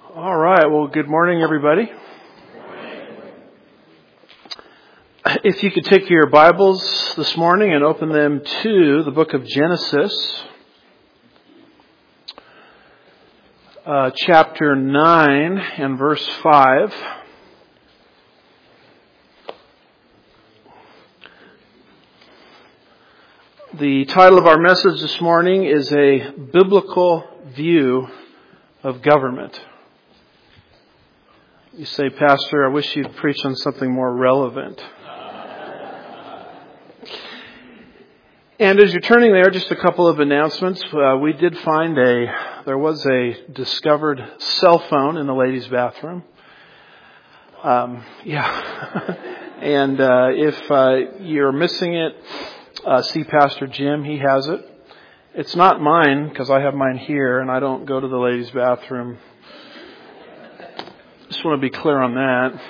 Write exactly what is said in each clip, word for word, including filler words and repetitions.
All right. Well, good morning, everybody. If you could take your Bibles this morning and open them to the book of Genesis, uh, chapter nine and verse five. The title of our message this morning is A Biblical View of Government. You say, Pastor, I wish you'd preach on something more relevant. And as you're turning there, just a couple of announcements. Uh, we did find a, there was a discovered cell phone in the ladies' bathroom. Um, yeah. and uh, if uh, you're missing it, uh, see Pastor Jim. He has it. It's not mine because I have mine here and I don't go to the ladies' bathroom. Just want to be clear on that.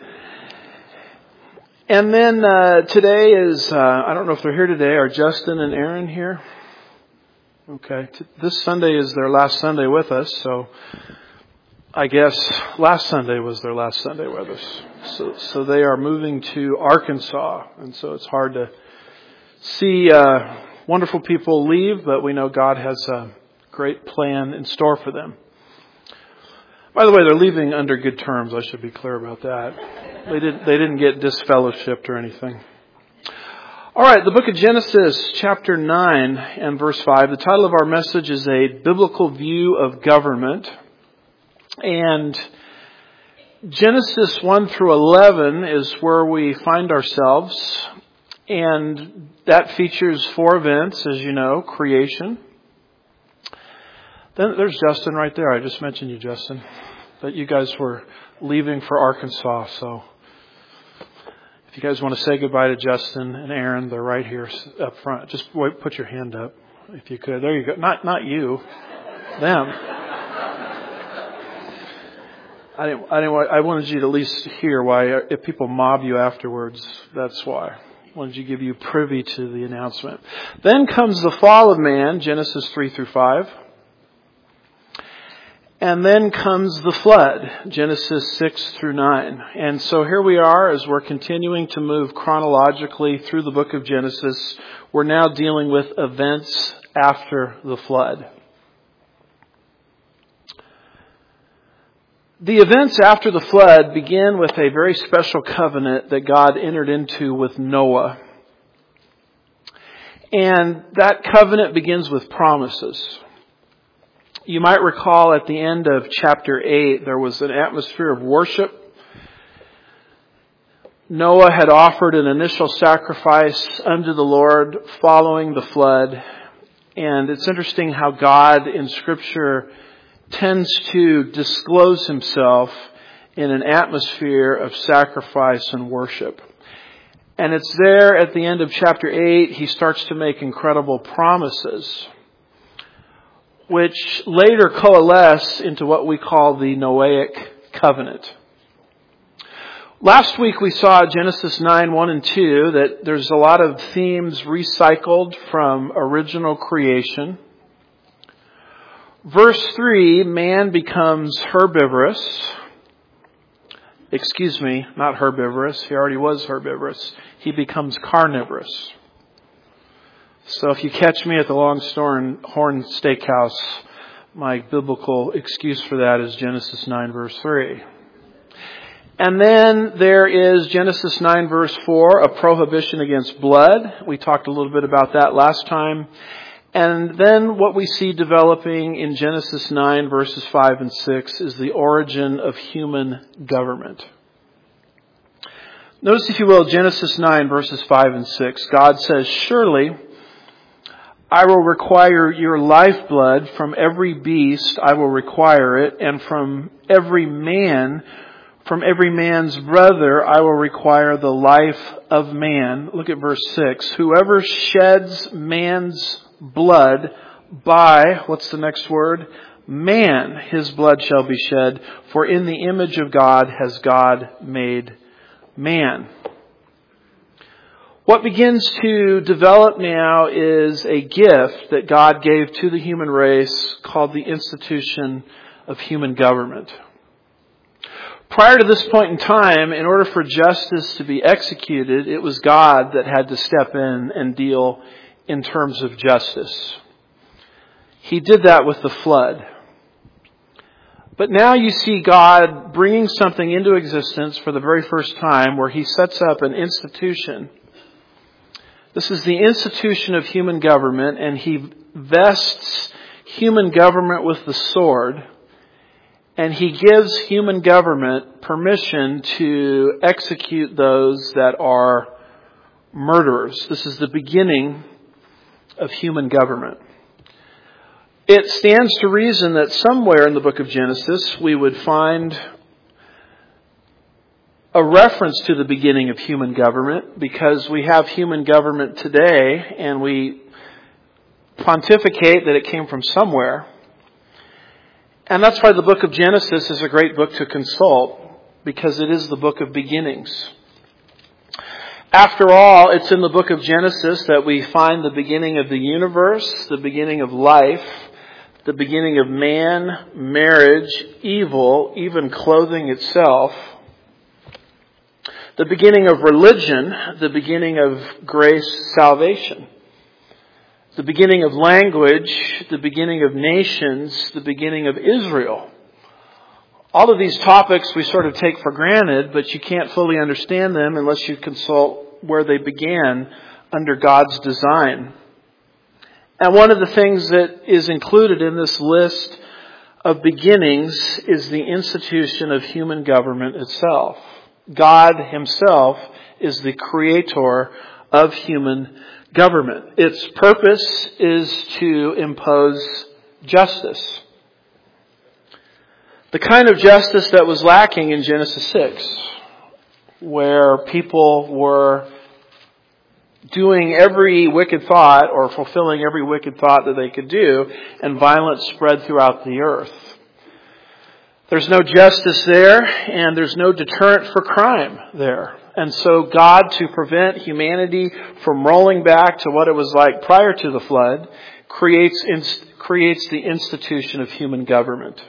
And then uh, today is, uh, I don't know if they're here today. Are Justin and Aaron here? Okay. T- this Sunday is their last Sunday with us. So I guess last Sunday was their last Sunday with us. So, so they are moving to Arkansas. And so it's hard to see uh, wonderful people leave, but we know God has a great plan in store for them. By the way, they're leaving under good terms. I should be clear about that. They didn't, they didn't get disfellowshipped or anything. All right, the book of Genesis, chapter nine and verse five. The title of our message is A Biblical View of Government. And Genesis one through eleven is where we find ourselves. And that features four events, as you know: creation. Then there's Justin right there. I just mentioned you, Justin. That you guys were leaving for Arkansas. So if you guys want to say goodbye to Justin and Aaron, they're right here up front. Just wait, put your hand up if you could. There you go. Not not you, them. I didn't. I didn't. I wanted you to at least hear why. If people mob you afterwards, that's why. I wanted you to give you privy to the announcement. Then comes the fall of man, Genesis three through five. And then comes the flood, Genesis six through nine. And so here we are as we're continuing to move chronologically through the book of Genesis. We're now dealing with events after the flood. The events after the flood begin with a very special covenant that God entered into with Noah. And that covenant begins with promises. You might recall at the end of chapter eight, there was an atmosphere of worship. Noah had offered an initial sacrifice unto the Lord following the flood. And it's interesting how God in Scripture tends to disclose himself in an atmosphere of sacrifice and worship. And it's there at the end of chapter eight, he starts to make incredible promises, which later coalesce into what we call the Noahic covenant. Last week we saw Genesis nine, one and two, that there's a lot of themes recycled from original creation. Verse three, man becomes herbivorous. Excuse me, not herbivorous. He already was herbivorous. He becomes carnivorous. So if you catch me at the Longhorn Steakhouse, my biblical excuse for that is Genesis nine verse three. And then there is Genesis nine verse four, a prohibition against blood. We talked a little bit about that last time. And then what we see developing in Genesis nine verses five and six is the origin of human government. Notice, if you will, Genesis nine verses five and six. God says, "Surely I will require your lifeblood from every beast, I will require it, and from every man, from every man's brother, I will require the life of man." Look at verse six. "Whoever sheds man's blood, by," what's the next word? "Man, his blood shall be shed, for in the image of God has God made man." What begins to develop now is a gift that God gave to the human race called the institution of human government. Prior to this point in time, in order for justice to be executed, it was God that had to step in and deal in terms of justice. He did that with the flood. But now you see God bringing something into existence for the very first time where He sets up an institution. This is the institution of human government, and He vests human government with the sword, and He gives human government permission to execute those that are murderers. This is the beginning of human government. It stands to reason that somewhere in the book of Genesis we would find a reference to the beginning of human government, because we have human government today and we pontificate that it came from somewhere. And that's why the book of Genesis is a great book to consult, because it is the book of beginnings. After all, it's in the book of Genesis that we find the beginning of the universe, the beginning of life, the beginning of man, marriage, evil, even clothing itself, the beginning of religion, the beginning of grace, salvation, the beginning of language, the beginning of nations, the beginning of Israel. All of these topics we sort of take for granted, but you can't fully understand them unless you consult where they began under God's design. And one of the things that is included in this list of beginnings is the institution of human government itself. God Himself is the creator of human government. Its purpose is to impose justice. The kind of justice that was lacking in Genesis six, where people were doing every wicked thought or fulfilling every wicked thought that they could do, and violence spread throughout the earth. There's no justice there, and there's no deterrent for crime there. And so God, to prevent humanity from rolling back to what it was like prior to the flood, creates creates the institution of human government.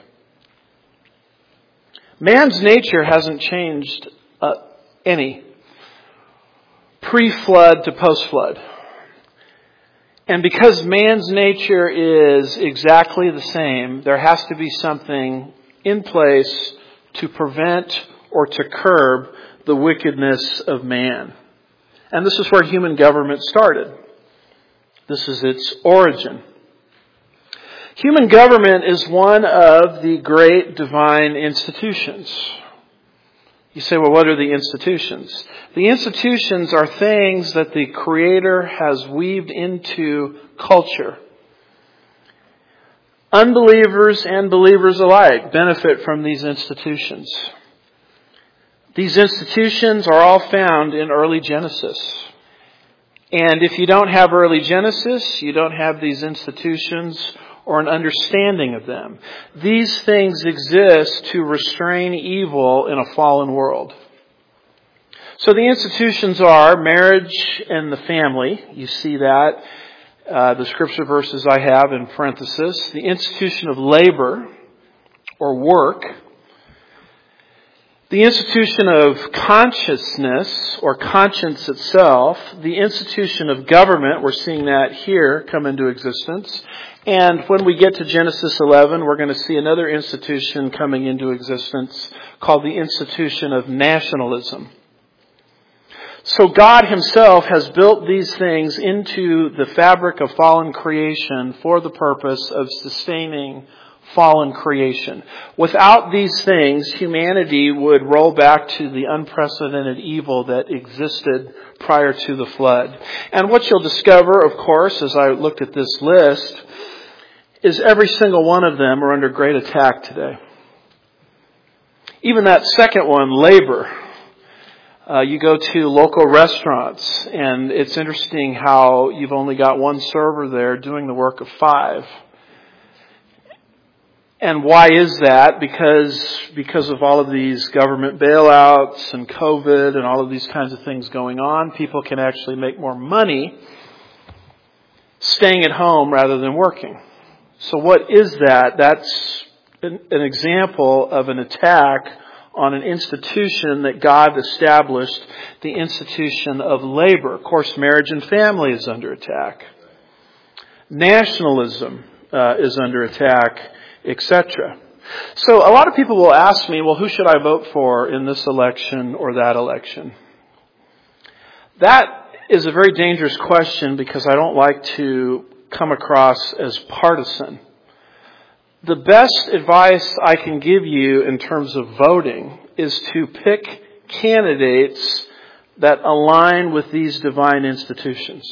Man's nature hasn't changed uh, any. Pre-flood to post-flood. And because man's nature is exactly the same, there has to be something in place to prevent or to curb the wickedness of man. And this is where human government started. This is its origin. Human government is one of the great divine institutions. You say, well, what are the institutions? The institutions are things that the Creator has weaved into culture. Unbelievers and believers alike benefit from these institutions. These institutions are all found in early Genesis. And if you don't have early Genesis, you don't have these institutions or an understanding of them. These things exist to restrain evil in a fallen world. So the institutions are marriage and the family. You see that. Uh, the scripture verses I have in parenthesis. The institution of labor or work. The institution of consciousness or conscience itself. The institution of government. We're seeing that here come into existence. And when we get to Genesis eleven, we're going to see another institution coming into existence called the institution of nationalism. So God Himself has built these things into the fabric of fallen creation for the purpose of sustaining fallen creation. Without these things, humanity would roll back to the unprecedented evil that existed prior to the flood. And what you'll discover, of course, as I looked at this list, is every single one of them are under great attack today. Even that second one, labor. Uh, you go to local restaurants, and it's interesting how you've only got one server there doing the work of five. And why is that? Because because of all of these government bailouts and COVID and all of these kinds of things going on, people can actually make more money staying at home rather than working. So what is that? That's an, an example of an attack on an institution that God established, the institution of labor. Of course, marriage and family is under attack. Nationalism uh, is under attack, et cetera. So a lot of people will ask me, well, who should I vote for in this election or that election? That is a very dangerous question because I don't like to come across as partisan. The best advice I can give you in terms of voting is to pick candidates that align with these divine institutions.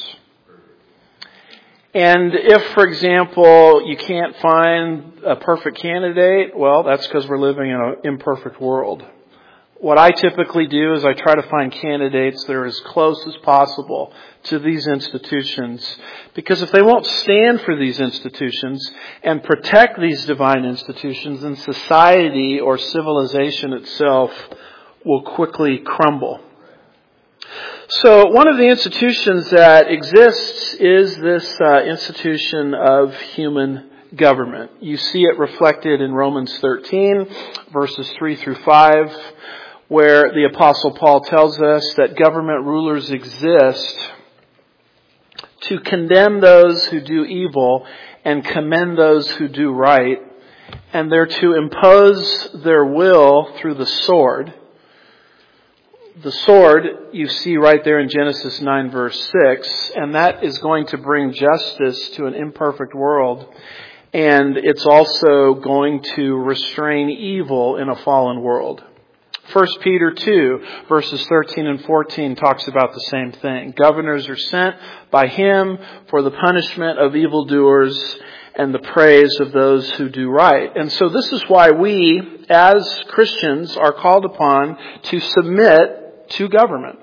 And if, for example, you can't find a perfect candidate, well, that's because we're living in an imperfect world. What I typically do is I try to find candidates that are as close as possible to these institutions. Because if they won't stand for these institutions and protect these divine institutions, then society or civilization itself will quickly crumble. So one of the institutions that exists is this uh, institution of human government. You see it reflected in Romans thirteen, verses three through five, where the Apostle Paul tells us that government rulers exist to condemn those who do evil and commend those who do right, and they're to impose their will through the sword. The sword you see right there in Genesis nine verse six, and that is going to bring justice to an imperfect world, and it's also going to restrain evil in a fallen world. First Peter two verses thirteen and fourteen talks about the same thing. Governors are sent by him for the punishment of evildoers and the praise of those who do right. And so this is why we, as Christians, are called upon to submit to government.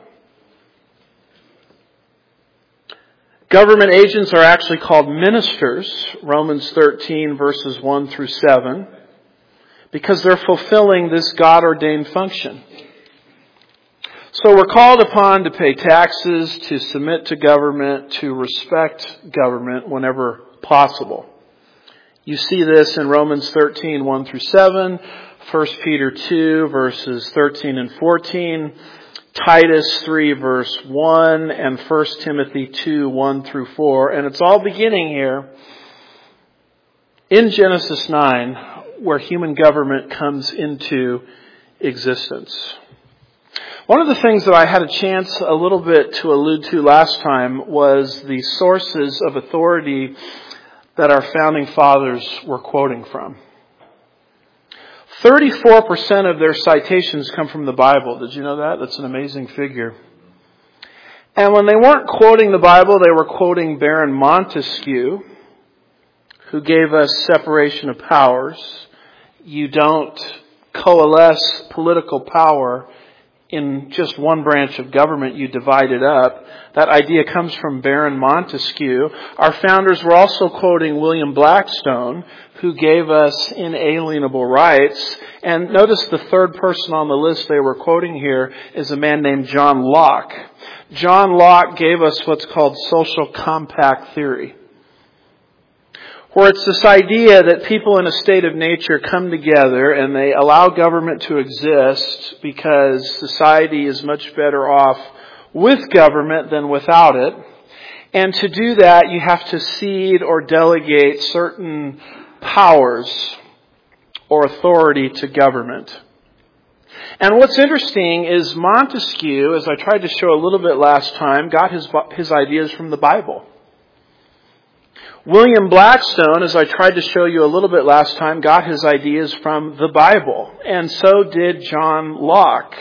Government agents are actually called ministers, Romans thirteen verses one through seven, because they're fulfilling this God-ordained function. So we're called upon to pay taxes, to submit to government, to respect government whenever possible. You see this in Romans thirteen, one through seven, First Peter two verses thirteen and fourteen, Titus three verse one, and First Timothy two, one through four. And it's all beginning here in Genesis nine, where human government comes into existence. One of the things that I had a chance a little bit to allude to last time was the sources of authority that our founding fathers were quoting from. thirty-four percent of their citations come from the Bible. Did you know that? That's an amazing figure. And when they weren't quoting the Bible, they were quoting Baron Montesquieu, who gave us separation of powers. You don't coalesce political power in just one branch of government, you divide it up. That idea comes from Baron Montesquieu. Our founders were also quoting William Blackstone, who gave us inalienable rights. And notice the third person on the list they were quoting here is a man named John Locke. John Locke gave us what's called social compact theory, where it's this idea that people in a state of nature come together and they allow government to exist because society is much better off with government than without it. And to do that, you have to cede or delegate certain powers or authority to government. And what's interesting is Montesquieu, as I tried to show a little bit last time, got his, his ideas from the Bible. William Blackstone, as I tried to show you a little bit last time, got his ideas from the Bible. And so did John Locke.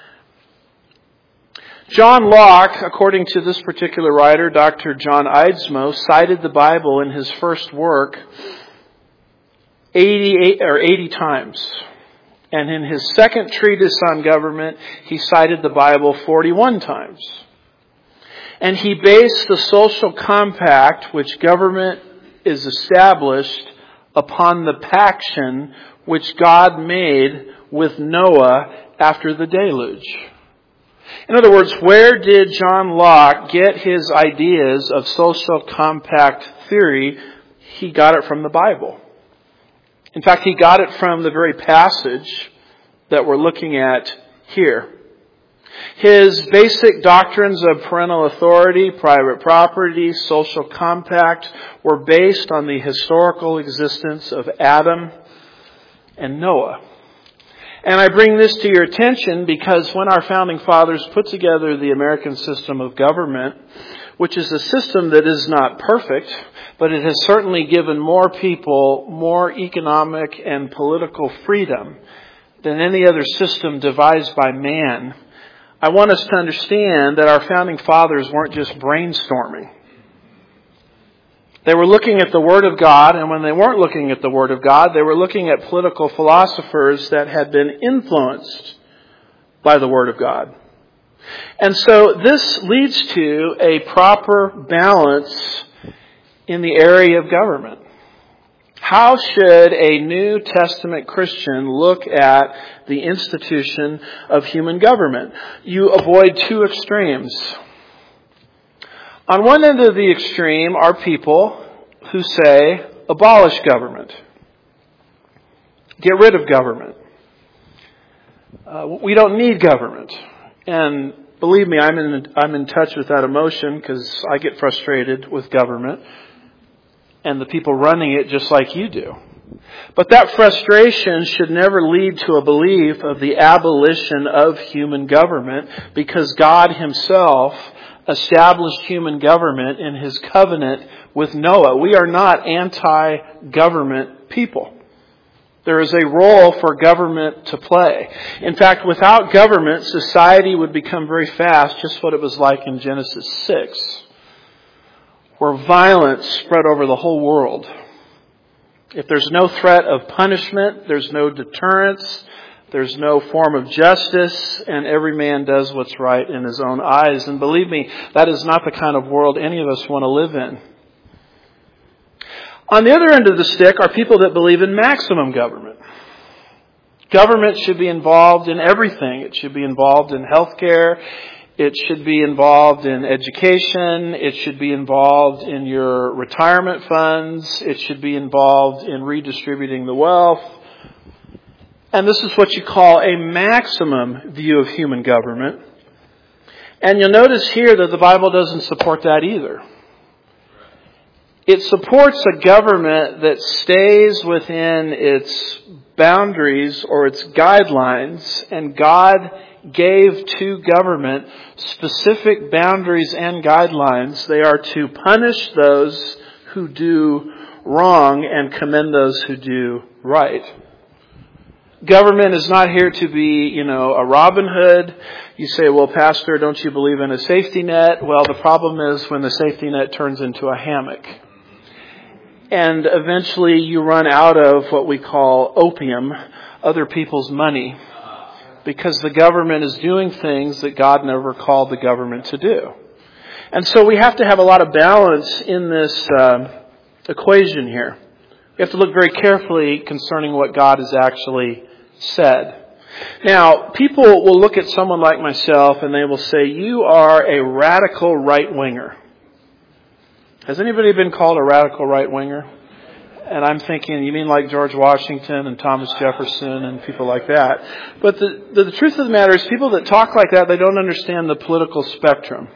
John Locke, according to this particular writer, Doctor John Eidsmoe, cited the Bible in his first work eighty-eight or eighty times. And in his second treatise on government, he cited the Bible forty-one times. And he based the social compact, which government is established, upon the paction which God made with Noah after the deluge. In other words, where did John Locke get his ideas of social compact theory? He got it from the Bible. In fact, he got it from the very passage that we're looking at here. His basic doctrines of parental authority, private property, social compact were based on the historical existence of Adam and Noah. And I bring this to your attention because when our founding fathers put together the American system of government, which is a system that is not perfect, but it has certainly given more people more economic and political freedom than any other system devised by man, I want us to understand that our founding fathers weren't just brainstorming. They were looking at the Word of God, and when they weren't looking at the Word of God, they were looking at political philosophers that had been influenced by the Word of God. And so this leads to a proper balance in the area of government. How should a New Testament Christian look at the institution of human government? You avoid two extremes. On one end of the extreme are people who say, abolish government. Get rid of government. Uh, we don't need government. And believe me, I'm in, I'm in touch with that emotion because I get frustrated with government and the people running it just like you do. But that frustration should never lead to a belief of the abolition of human government, because God Himself established human government in His covenant with Noah. We are not anti-government people. There is a role for government to play. In fact, without government, society would become very fast just what it was like in Genesis six, where violence spread over the whole world. If there's no threat of punishment, there's no deterrence, there's no form of justice, and every man does what's right in his own eyes. And believe me, that is not the kind of world any of us want to live in. On the other end of the stick are people that believe in maximum government. Government should be involved in everything. It should be involved in healthcare. It should be involved in education. It should be involved in your retirement funds. It should be involved in redistributing the wealth. And this is what you call a maximum view of human government. And you'll notice here that the Bible doesn't support that either. It supports a government that stays within its boundaries or its guidelines, and God gave to government specific boundaries and guidelines. They are to punish those who do wrong and commend those who do right. Government is not here to be, you know, a Robin Hood. You say, well, Pastor, don't you believe in a safety net? Well, the problem is when the safety net turns into a hammock. And eventually you run out of what we call opium, other people's money, because the government is doing things that God never called the government to do. And so we have to have a lot of balance in this uh, equation here. We have to look very carefully concerning what God has actually said. Now, people will look at someone like myself and they will say, you are a radical right-winger. Has anybody been called a radical right-winger? And I'm thinking, you mean like George Washington and Thomas Jefferson and people like that. But the, the, the truth of the matter is, people that talk like that, they don't understand the political spectrum.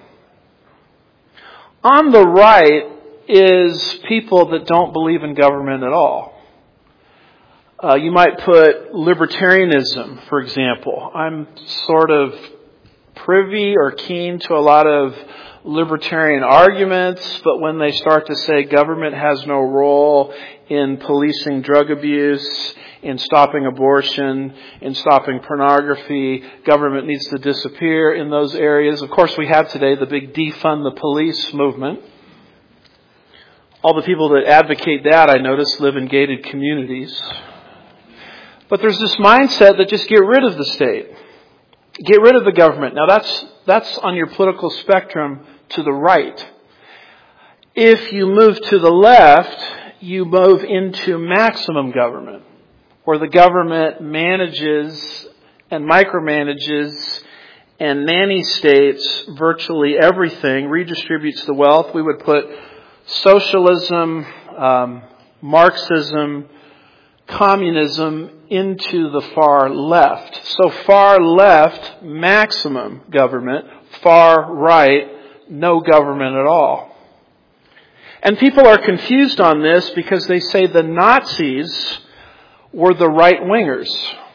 On the right is people that don't believe in government at all. Uh, you might put libertarianism, for example. I'm sort of privy or keen to a lot of libertarian arguments, but when they start to say government has no role in policing drug abuse, in stopping abortion, in stopping pornography, government needs to disappear in those areas. Of course, we have today the big defund the police movement. All the people that advocate that, I notice, live in gated communities. But there's this mindset that just get rid of the state. Get rid of the government. Now that's that's on your political spectrum to the right. If you move to the left, you move into maximum government, where the government manages and micromanages and nanny states virtually everything, redistributes the wealth. We would put socialism, um, Marxism, communism into the far left. So far left, maximum government. Far right, no government at all. And people are confused on this because they say the Nazis were the right-wingers.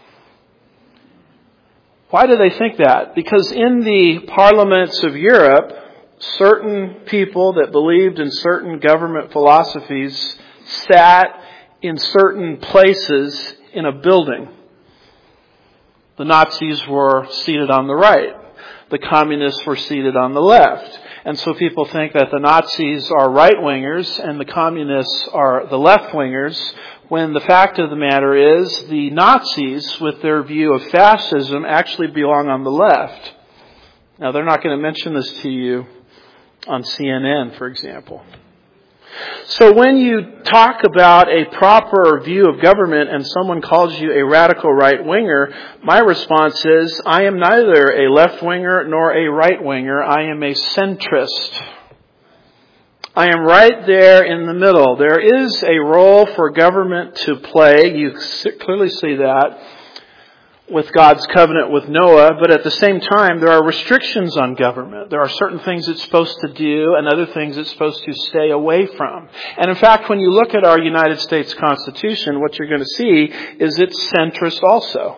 Why do they think that? Because in the parliaments of Europe, certain people that believed in certain government philosophies sat in certain places in a building. The Nazis were seated on the right. The communists were seated on the left. And so people think that the Nazis are right-wingers and the communists are the left-wingers, when the fact of the matter is the Nazis, with their view of fascism, actually belong on the left. Now, they're not going to mention this to you on C N N, for example. So when you talk about a proper view of government and someone calls you a radical right-winger, my response is, I am neither a left-winger nor a right-winger. I am a centrist. I am right there in the middle. There is a role for government to play. You clearly see that with God's covenant with Noah, but at the same time, there are restrictions on government. There are certain things it's supposed to do and other things it's supposed to stay away from. And in fact, when you look at our United States Constitution, what you're going to see is it's centrist also.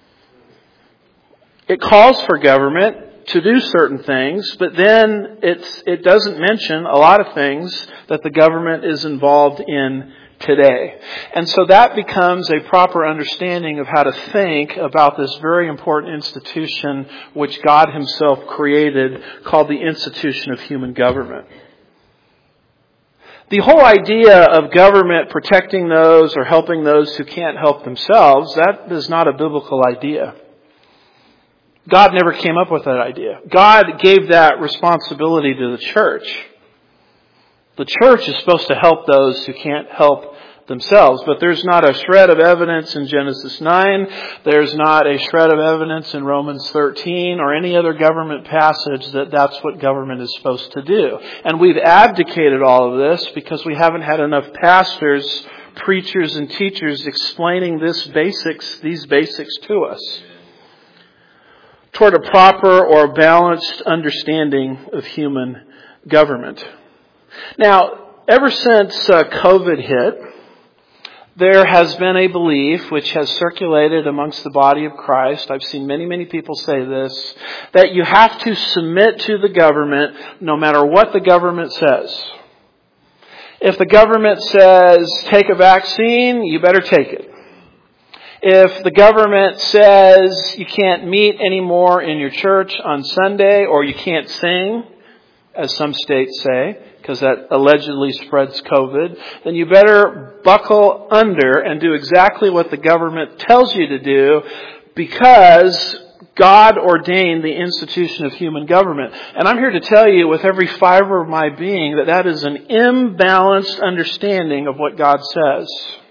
It calls for government to do certain things, but then it's, it doesn't mention a lot of things that the government is involved in today. And so that becomes a proper understanding of how to think about this very important institution which God Himself created, called the institution of human government. The whole idea of government protecting those or helping those who can't help themselves, that is not a biblical idea. God never came up with that idea. God gave that responsibility to the church. The church is supposed to help those who can't help themselves, but there's not a shred of evidence in Genesis nine, there's not a shred of evidence in Romans thirteen or any other government passage that that's what government is supposed to do. And we've abdicated all of this because we haven't had enough pastors, preachers, and teachers explaining this basics, these basics to us, toward a proper or balanced understanding of human government. Now, ever since uh, COVID hit, there has been a belief which has circulated amongst the body of Christ. I've seen many, many people say this, that you have to submit to the government no matter what the government says. If the government says, take a vaccine, you better take it. If the government says you can't meet anymore in your church on Sunday, or you can't sing, as some states say, because that allegedly spreads COVID, then you better buckle under and do exactly what the government tells you to do, because God ordained the institution of human government. And I'm here to tell you with every fiber of my being that that is an imbalanced understanding of what God says.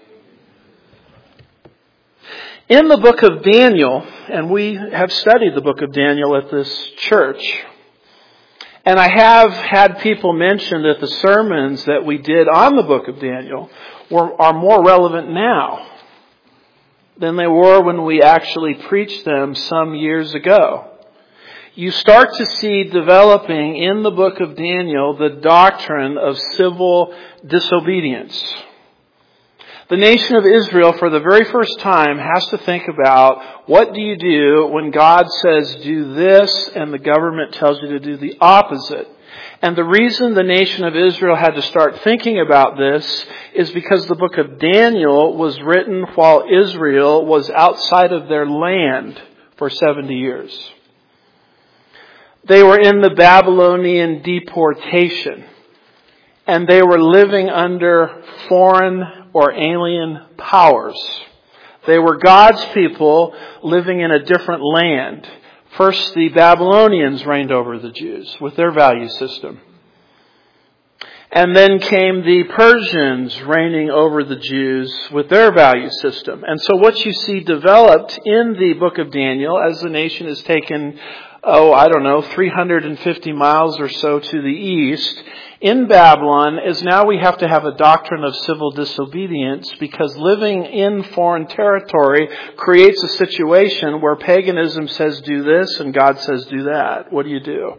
In the book of Daniel, and we have studied the book of Daniel at this church, and I have had people mention that the sermons that we did on the book of Daniel were, are more relevant now than they were when we actually preached them some years ago. You start to see developing in the book of Daniel the doctrine of civil disobedience. The nation of Israel, for the very first time, has to think about, what do you do when God says do this and the government tells you to do the opposite? And the reason the nation of Israel had to start thinking about this is because the book of Daniel was written while Israel was outside of their land for seventy years. They were in the Babylonian deportation, and they were living under foreign or alien powers. They were God's people living in a different land. First, the Babylonians reigned over the Jews with their value system. And then came the Persians reigning over the Jews with their value system. And so what you see developed in the book of Daniel, as the nation is taken, oh, I don't know, three hundred fifty miles or so to the east, in Babylon is now we have to have a doctrine of civil disobedience because living in foreign territory creates a situation where paganism says do this and God says do that. What do you do?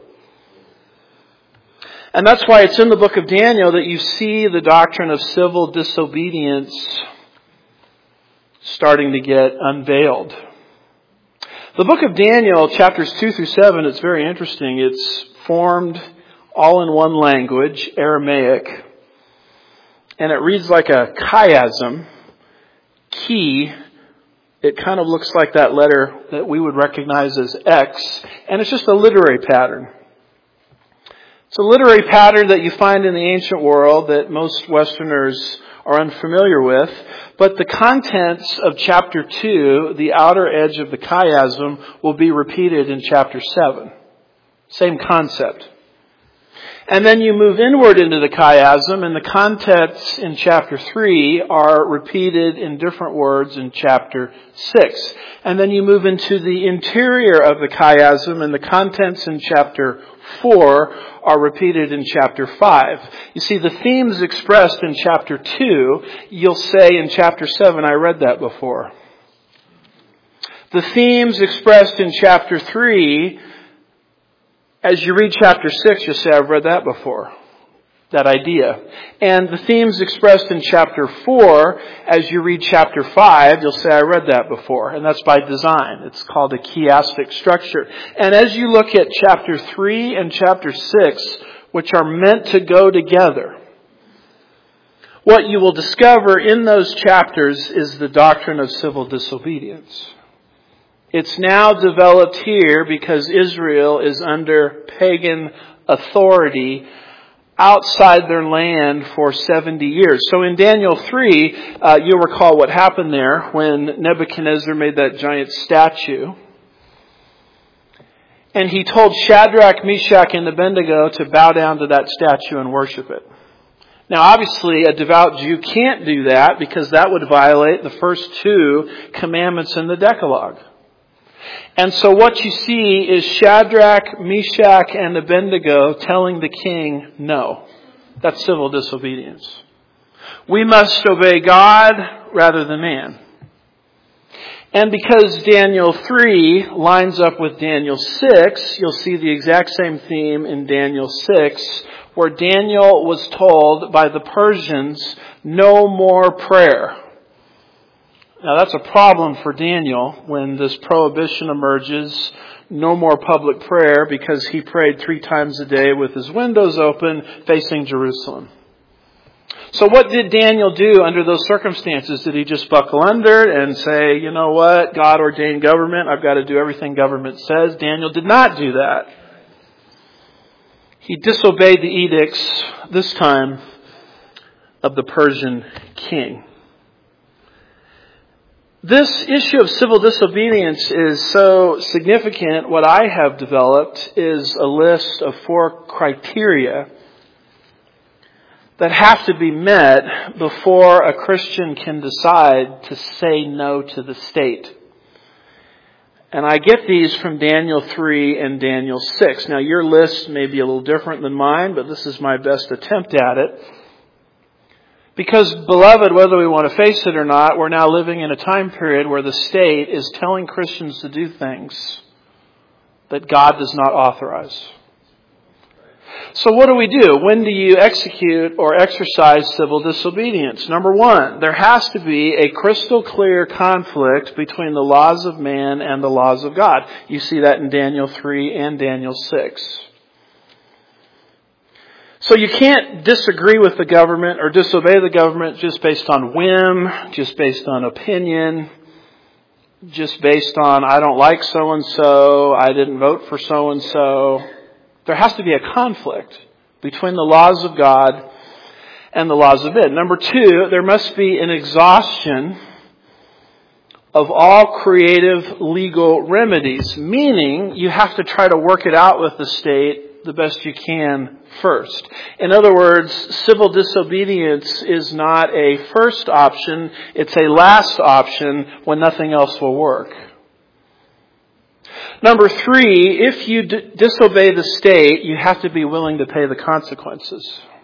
And that's why it's in the book of Daniel that you see the doctrine of civil disobedience starting to get unveiled. The book of Daniel, chapters two through seven, it's very interesting. It's formed all in one language, Aramaic, and it reads like a chiasm, chi. It kind of looks like that letter that we would recognize as X, and it's just a literary pattern. It's a literary pattern that you find in the ancient world that most Westerners are unfamiliar with, but the contents of chapter two, the outer edge of the chiasm, will be repeated in chapter seven. Same concept. And then you move inward into the chiasm, and the contents in chapter three are repeated in different words in chapter six. And then you move into the interior of the chiasm, and the contents in chapter four are repeated in chapter five. You see, the themes expressed in chapter two, you'll say in chapter seven, I read that before. The themes expressed in chapter three, as you read chapter six, you'll say, I've read that before. That idea. And the themes expressed in chapter four, as you read chapter five, you'll say, I read that before. And that's by design. It's called a chiastic structure. And as you look at chapter three and chapter six, which are meant to go together, what you will discover in those chapters is the doctrine of civil disobedience. It's now developed here because Israel is under pagan authority outside their land for seventy years. So in Daniel three, uh, you'll recall what happened there when Nebuchadnezzar made that giant statue. And he told Shadrach, Meshach, and Abednego to bow down to that statue and worship it. Now obviously a devout Jew can't do that because that would violate the first two commandments in the Decalogue. And so what you see is Shadrach, Meshach, and Abednego telling the king no. That's civil disobedience. We must obey God rather than man. And because Daniel three lines up with Daniel six, you'll see the exact same theme in Daniel six, where Daniel was told by the Persians, no more prayer. Now that's a problem for Daniel when this prohibition emerges, no more public prayer, because he prayed three times a day with his windows open facing Jerusalem. So what did Daniel do under those circumstances? Did he just buckle under and say, you know what, God ordained government, I've got to do everything government says? Daniel did not do that. He disobeyed the edicts, this time, of the Persian king. This issue of civil disobedience is so significant. What I have developed is a list of four criteria that have to be met before a Christian can decide to say no to the state. And I get these from Daniel three and Daniel six. Now your list may be a little different than mine, but this is my best attempt at it. Because, beloved, whether we want to face it or not, we're now living in a time period where the state is telling Christians to do things that God does not authorize. So what do we do? When do you execute or exercise civil disobedience? Number one, there has to be a crystal clear conflict between the laws of man and the laws of God. You see that in Daniel three and Daniel six. So you can't disagree with the government or disobey the government just based on whim, just based on opinion, just based on I don't like so-and-so, I didn't vote for so-and-so. There has to be a conflict between the laws of God and the laws of men. Number two, there must be an exhaustion of all creative legal remedies, meaning you have to try to work it out with the state the best you can first. In other words, civil disobedience is not a first option, it's a last option when nothing else will work. Number three, if you d- disobey the state, you have to be willing to pay the consequences.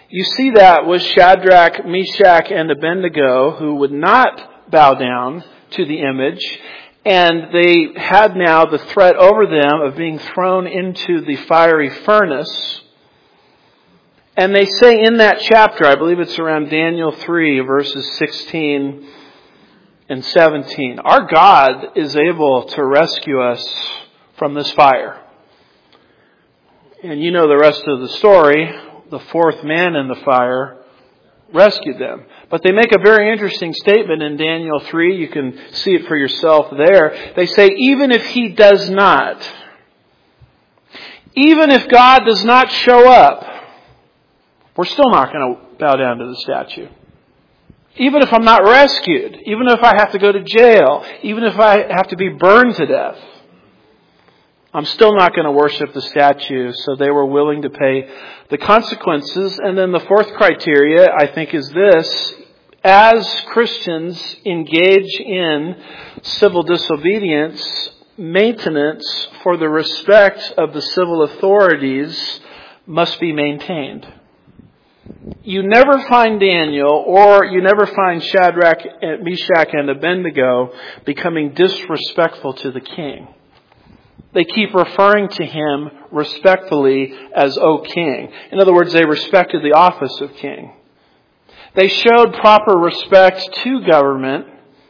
You see that with Shadrach, Meshach, and Abednego, who would not bow down to the image, and they had now the threat over them of being thrown into the fiery furnace. And they say in that chapter, I believe it's around Daniel three, verses sixteen and seventeen, our God is able to rescue us from this fire. And you know the rest of the story. The fourth man in the fire rescued them. But they make a very interesting statement in Daniel three. You can see it for yourself there. They say, even if he does not, even if God does not show up, we're still not going to bow down to the statue. Even if I'm not rescued, even if I have to go to jail, even if I have to be burned to death, I'm still not going to worship the statue. So they were willing to pay the consequences. And then the fourth criteria, I think, is this. As Christians engage in civil disobedience, maintenance for the respect of the civil authorities must be maintained. You never find Daniel, or you never find Shadrach, Meshach, and Abednego becoming disrespectful to the king. They keep referring to him respectfully as, O King. In other words, they respected the office of king. They showed proper respect to government,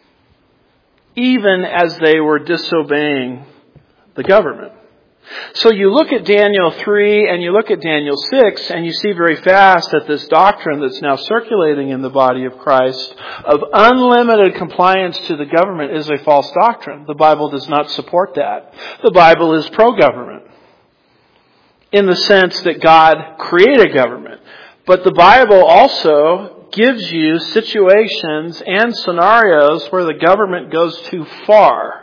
even as they were disobeying the government. So you look at Daniel three and you look at Daniel six, and you see very fast that this doctrine that's now circulating in the body of Christ of unlimited compliance to the government is a false doctrine. The Bible does not support that. The Bible is pro-government in the sense that God created government. But the Bible also gives you situations and scenarios where the government goes too far.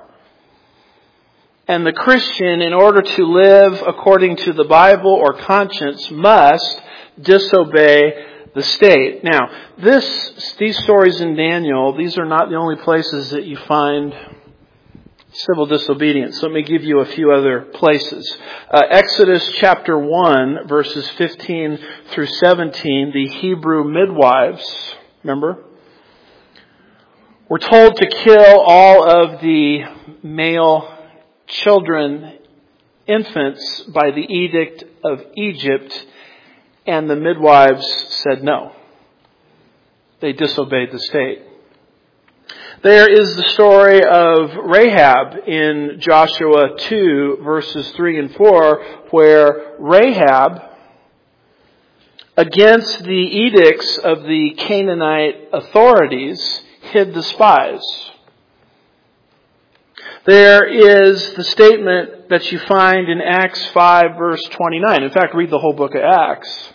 And the Christian, in order to live according to the Bible or conscience, must disobey the state. Now, this, these stories in Daniel, these are not the only places that you find civil disobedience. Let me give you a few other places. Uh, Exodus chapter one, verses fifteen through seventeen, the Hebrew midwives, remember? We're told to kill all of the male children, infants, by the edict of Egypt, and the midwives said no. They disobeyed the state. There is the story of Rahab in Joshua two, verses three and four, where Rahab, against the edicts of the Canaanite authorities, hid the spies. There is the statement that you find in Acts five, verse twenty-nine. In fact, read the whole book of Acts.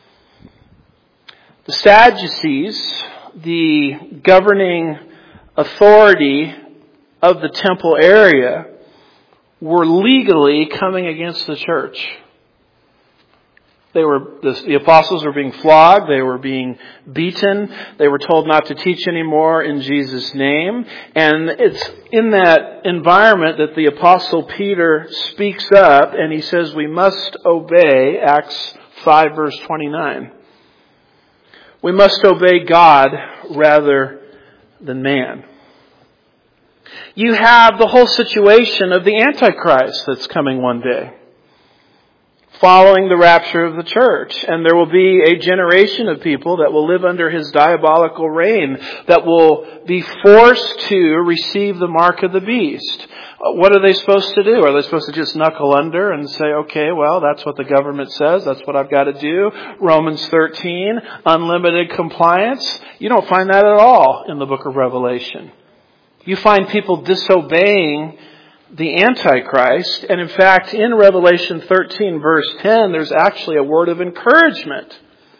The Sadducees, the governing authority of the temple area, were legally coming against the church. They were, the, the apostles were being flogged. They were being beaten. They were told not to teach anymore in Jesus' name. And it's in that environment that the apostle Peter speaks up and he says we must obey, Acts five verse twenty-nine. We must obey God rather than man. You have the whole situation of the Antichrist that's coming one day, following the rapture of the church. And there will be a generation of people that will live under his diabolical reign, that will be forced to receive the mark of the beast. What are they supposed to do? Are they supposed to just knuckle under and say, okay, well, that's what the government says. That's what I've got to do. Romans thirteen, unlimited compliance. You don't find that at all in the book of Revelation. You find people disobeying the Antichrist. And in fact, in Revelation thirteen, verse ten, there's actually a word of encouragement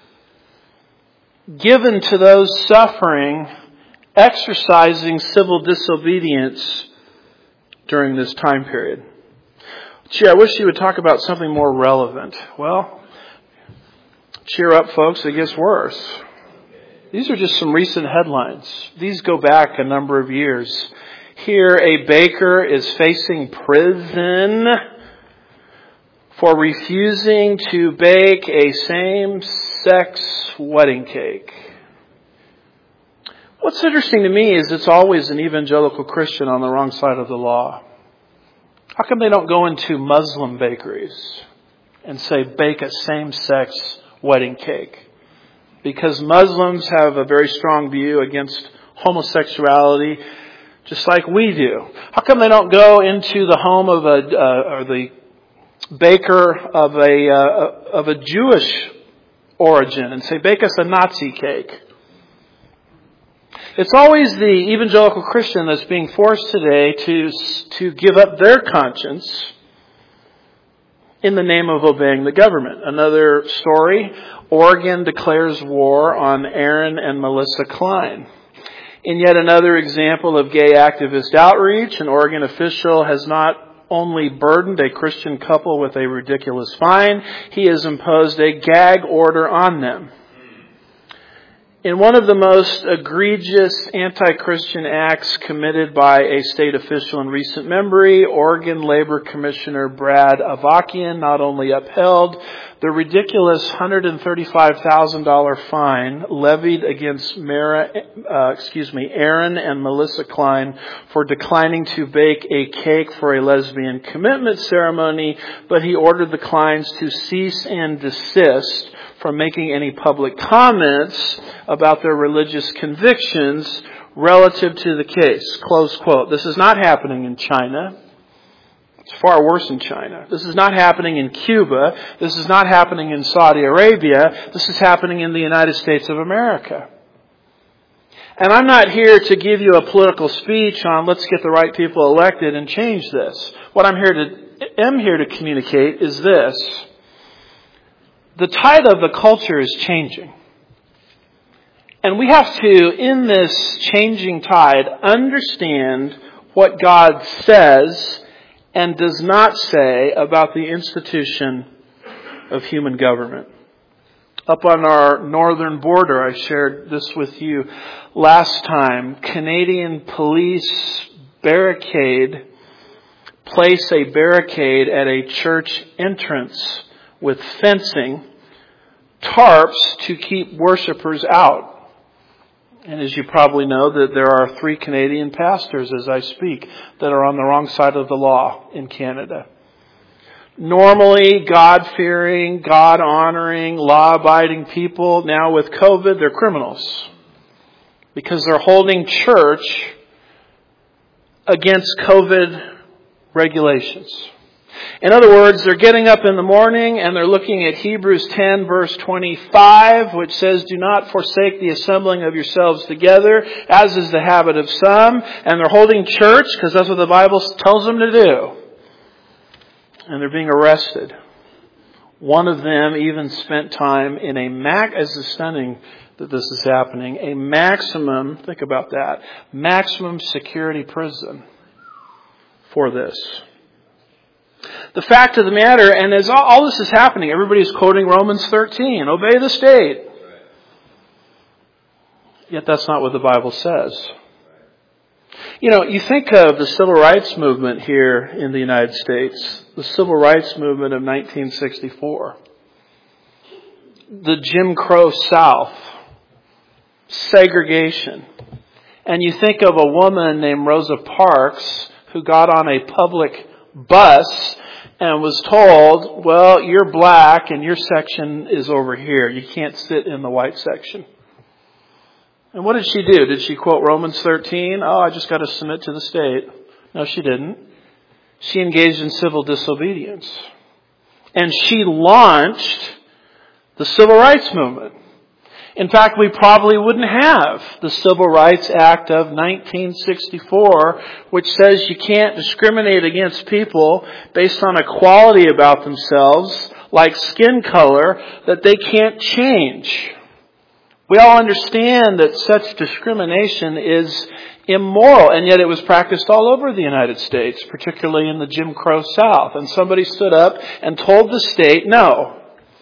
given to those suffering, exercising civil disobedience during this time period. Gee, I wish you would talk about something more relevant. Well, cheer up, folks. It gets worse. These are just some recent headlines. These go back a number of years. Here, a baker is facing prison for refusing to bake a same-sex wedding cake. What's interesting to me is it's always an evangelical Christian on the wrong side of the law. How come they don't go into Muslim bakeries and say, bake a same-sex wedding cake? Because Muslims have a very strong view against homosexuality, just like we do. How come they don't go into the home of a, uh, or the baker of a, uh, of a Jewish origin and say, bake us a Nazi cake? It's always the evangelical Christian that's being forced today to, to give up their conscience in the name of obeying the government. Another story, Oregon declares war on Aaron and Melissa Klein. In yet another example of gay activist outreach, an Oregon official has not only burdened a Christian couple with a ridiculous fine, he has imposed a gag order on them. In one of the most egregious anti-Christian acts committed by a state official in recent memory, Oregon Labor Commissioner Brad Avakian not only upheld the ridiculous one hundred thirty-five thousand dollars fine levied against Mara, uh, excuse me, Aaron and Melissa Klein for declining to bake a cake for a lesbian commitment ceremony, but he ordered the Kleins to cease and desist from making any public comments about their religious convictions relative to the case. Close quote. This is not happening in China. It's far worse in China. This is not happening in Cuba. This is not happening in Saudi Arabia. This is happening in the United States of America. And I'm not here to give you a political speech on let's get the right people elected and change this. What I'm here to am here to communicate is this. The tide of the culture is changing. And we have to, in this changing tide, understand what God says and does not say about the institution of human government. Up on our northern border, I shared this with you last time, Canadian police barricade, place a barricade at a church entrance with fencing, tarps to keep worshipers out. And as you probably know, that there are three Canadian pastors as I speak that are on the wrong side of the law in Canada. Normally, God-fearing, God-honoring, law-abiding people, now with COVID, they're criminals. Because they're holding church against COVID regulations. In other words, they're getting up in the morning and they're looking at Hebrews ten verse twenty-five, which says, do not forsake the assembling of yourselves together, as is the habit of some. And they're holding church because that's what the Bible tells them to do. And they're being arrested. One of them even spent time in a mac, as is stunning that this is happening, a maximum, think about that, maximum security prison for this. The fact of the matter, and as all this is happening, everybody's quoting Romans thirteen, obey the state. Yet that's not what the Bible says. You know, you think of the civil rights movement here in the United States, the civil rights movement of nineteen sixty-four, the Jim Crow South, segregation, and you think of a woman named Rosa Parks who got on a public bus and was told, well, you're black and your section is over here. You can't sit in the white section. And what did she do? Did she quote Romans thirteen? Oh, I just got to submit to the state. No, she didn't. She engaged in civil disobedience. And she launched the civil rights movement. In fact, we probably wouldn't have the Civil Rights Act of nineteen sixty-four, which says you can't discriminate against people based on a quality about themselves, like skin color, that they can't change. We all understand that such discrimination is immoral, and yet it was practiced all over the United States, particularly in the Jim Crow South. And somebody stood up and told the state, no.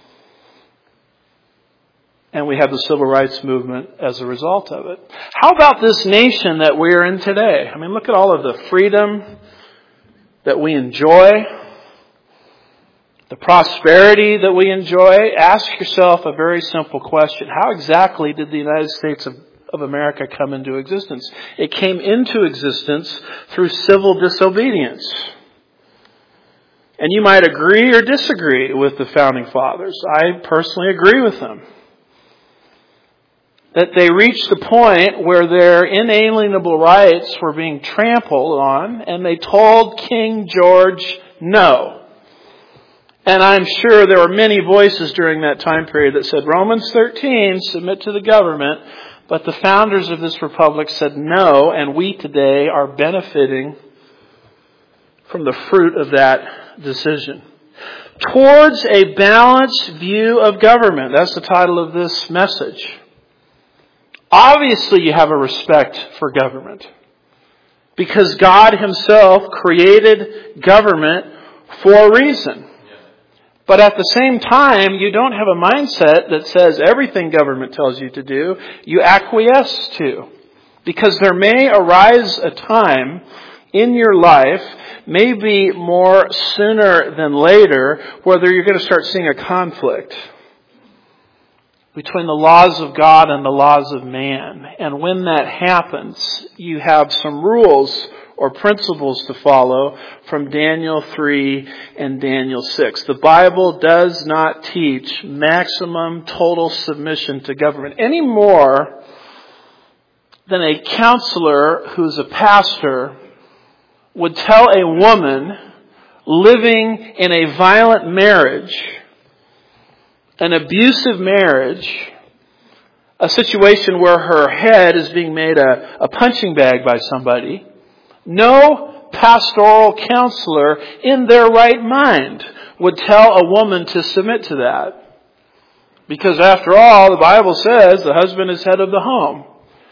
And we have the civil rights movement as a result of it. How about this nation that we're in today? I mean, look at all of the freedom that we enjoy, the prosperity that we enjoy, ask yourself a very simple question. How exactly did the United States of, of America come into existence? It came into existence through civil disobedience. And you might agree or disagree with the Founding Fathers. I personally agree with them. That they reached the point where their inalienable rights were being trampled on, and they told King George no. And I'm sure there were many voices during that time period that said, Romans thirteen, submit to the government. But the founders of this republic said no, and we today are benefiting from the fruit of that decision. Towards a balanced view of government. That's the title of this message. Obviously you have a respect for government. Because God Himself created government for a reason. But at the same time, you don't have a mindset that says everything government tells you to do, you acquiesce to. Because there may arise a time in your life, maybe more sooner than later, whether you're going to start seeing a conflict between the laws of God and the laws of man. And when that happens, you have some rules or principles to follow from Daniel three and Daniel six. The Bible does not teach maximum total submission to government any more than a counselor who's a pastor would tell a woman living in a violent marriage, an abusive marriage, a situation where her head is being made a, a punching bag by somebody. No pastoral counselor in their right mind would tell a woman to submit to that. Because after all, the Bible says the husband is head of the home.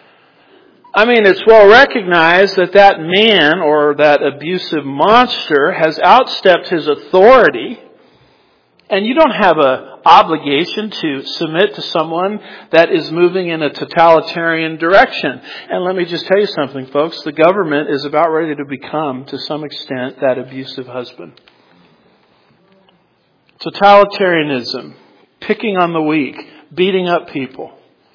I mean, it's well recognized that that man or that abusive monster has outstepped his authority. And you don't have an obligation to submit to someone that is moving in a totalitarian direction. And let me just tell you something, folks. The government is about ready to become, to some extent, that abusive husband. Totalitarianism, picking on the weak, beating up people.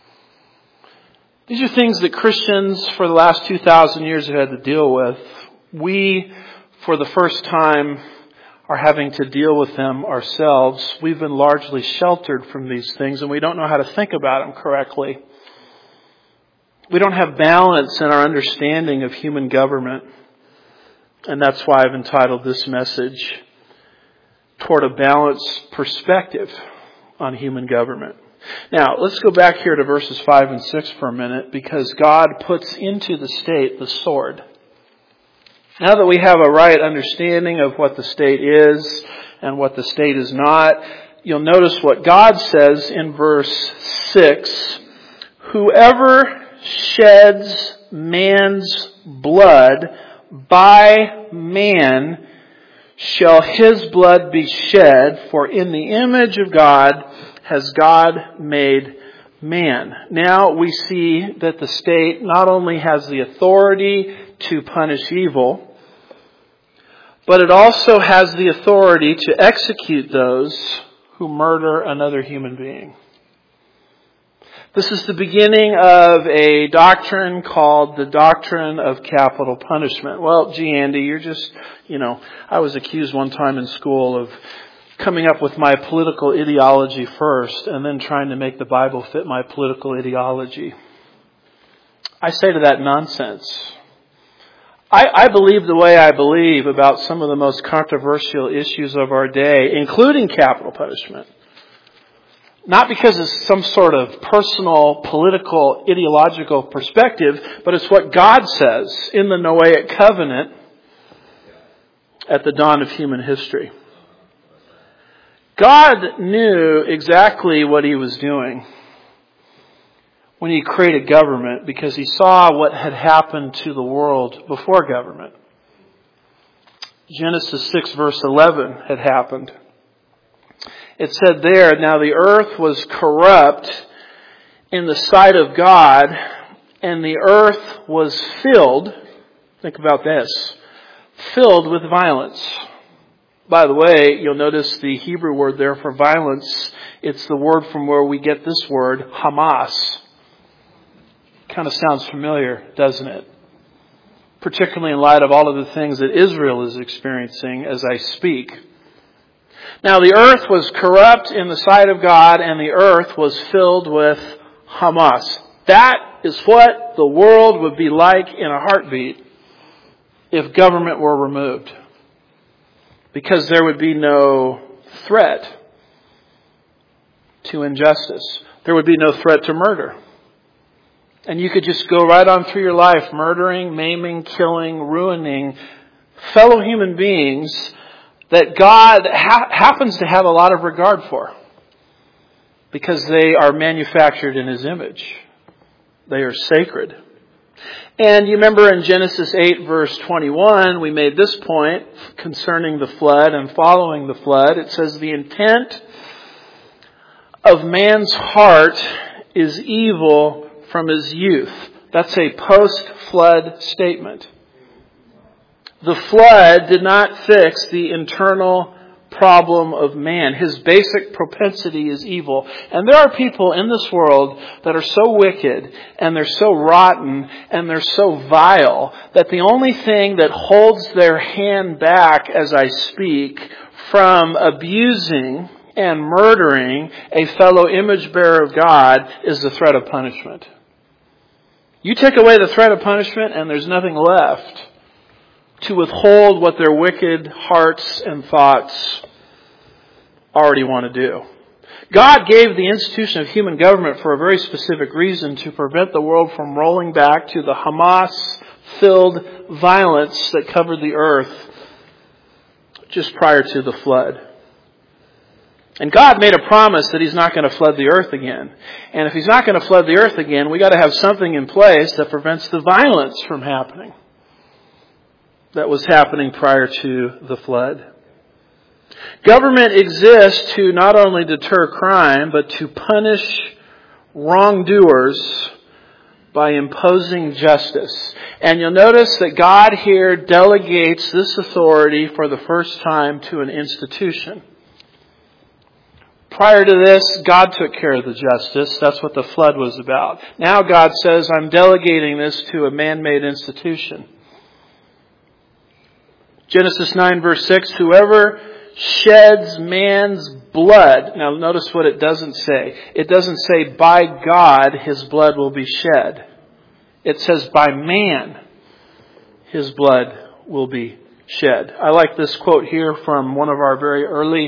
These are things that Christians for the last two thousand years have had to deal with. We, for the first time, are having to deal with them ourselves. We've been largely sheltered from these things, and we don't know how to think about them correctly. We don't have balance in our understanding of human government. And that's why I've entitled this message, Toward a Balanced Perspective on Human Government. Now, let's go back here to verses five and six for a minute, because God puts into the state the sword. Now that we have a right understanding of what the state is and what the state is not, you'll notice what God says in verse six. Whoever sheds man's blood, by man shall his blood be shed, for in the image of God has God made man. Now we see that the state not only has the authority to punish evil, but it also has the authority to execute those who murder another human being. This is the beginning of a doctrine called the doctrine of capital punishment. Well, gee, Andy, you're just, you know, I was accused one time in school of coming up with my political ideology first and then trying to make the Bible fit my political ideology. I say to that, nonsense. I, I believe the way I believe about some of the most controversial issues of our day, including capital punishment. Not because it's some sort of personal, political, ideological perspective, but it's what God says in the Noahic covenant at the dawn of human history. God knew exactly what He was doing when He created government, because He saw what had happened to the world before government. Genesis six verse eleven had happened. It said there, now the earth was corrupt in the sight of God, and the earth was filled, think about this, filled with violence. By the way, you'll notice the Hebrew word there for violence. It's the word from where we get this word, Hamas. Kind of sounds familiar, doesn't it? Particularly in light of all of the things that Israel is experiencing as I speak. Now, the earth was corrupt in the sight of God, and the earth was filled with Hamas. That is what the world would be like in a heartbeat if government were removed. Because there would be no threat to injustice. There would be no threat to murder. And you could just go right on through your life murdering, maiming, killing, ruining fellow human beings that God ha- happens to have a lot of regard for. Because they are manufactured in His image. They are sacred. And you remember in Genesis eight verse twenty-one, we made this point concerning the flood and following the flood. It says, the intent of man's heart is evil from his youth. That's a post-flood statement. The flood did not fix the internal problem of man. His basic propensity is evil. And there are people in this world that are so wicked and they're so rotten and they're so vile that the only thing that holds their hand back as I speak from abusing and murdering a fellow image bearer of God is the threat of punishment. You take away the threat of punishment and there's nothing left to withhold what their wicked hearts and thoughts already want to do. God gave the institution of human government for a very specific reason, to prevent the world from rolling back to the Hamas-filled violence that covered the earth just prior to the flood. And God made a promise that He's not going to flood the earth again. And if He's not going to flood the earth again, we got to have something in place that prevents the violence from happening that was happening prior to the flood. Government exists to not only deter crime, but to punish wrongdoers by imposing justice. And you'll notice that God here delegates this authority for the first time to an institution. Prior to this, God took care of the justice. That's what the flood was about. Now God says, I'm delegating this to a man-made institution. Genesis nine verse six, whoever sheds man's blood. Now notice what it doesn't say. It doesn't say by God his blood will be shed. It says by man his blood will be shed. I like this quote here from one of our very early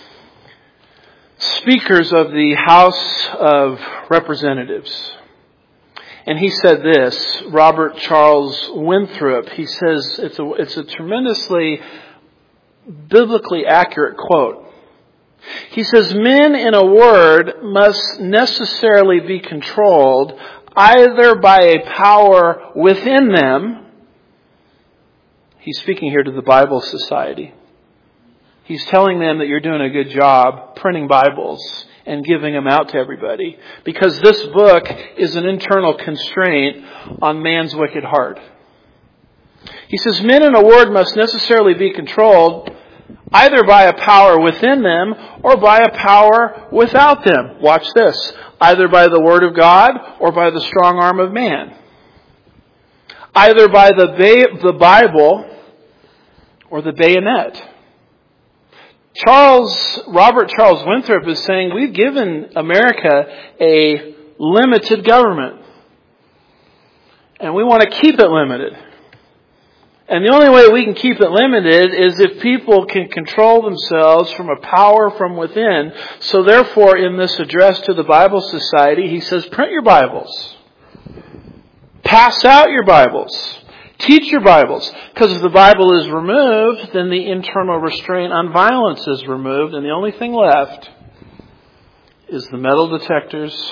speakers of the House of Representatives. And he said this, Robert Charles Winthrop. He says it's a, it's a tremendously biblically accurate quote. He says, men, in a word, must necessarily be controlled either by a power within them. He's speaking here to the Bible Society. He's telling them that you're doing a good job printing Bibles and giving them out to everybody, because this book is an internal constraint on man's wicked heart. He says, men, in a word, must necessarily be controlled either by a power within them or by a power without them. Watch this. Either by the Word of God or by the strong arm of man. Either by the, ba- the Bible or the bayonet. Charles, Robert Charles Winthrop is saying we've given America a limited government. And we want to keep it limited. And the only way we can keep it limited is if people can control themselves from a power from within. So therefore, in this address to the Bible Society, he says, print your Bibles. Pass out your Bibles. Teach your Bibles. Because if the Bible is removed, then the internal restraint on violence is removed. And the only thing left is the metal detectors,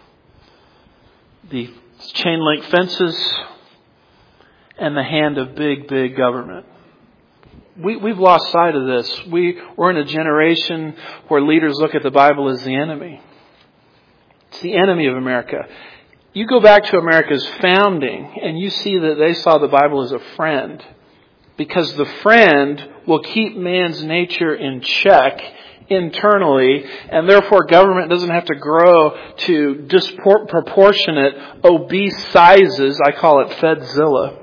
the chain link fences, and the hand of big, big government. We, we've lost sight of this. We, we're in a generation where leaders look at the Bible as the enemy. It's the enemy of America. You go back to America's founding and you see that they saw the Bible as a friend. Because the friend will keep man's nature in check internally, and therefore government doesn't have to grow to disproportionate, obese sizes. I call it Fedzilla.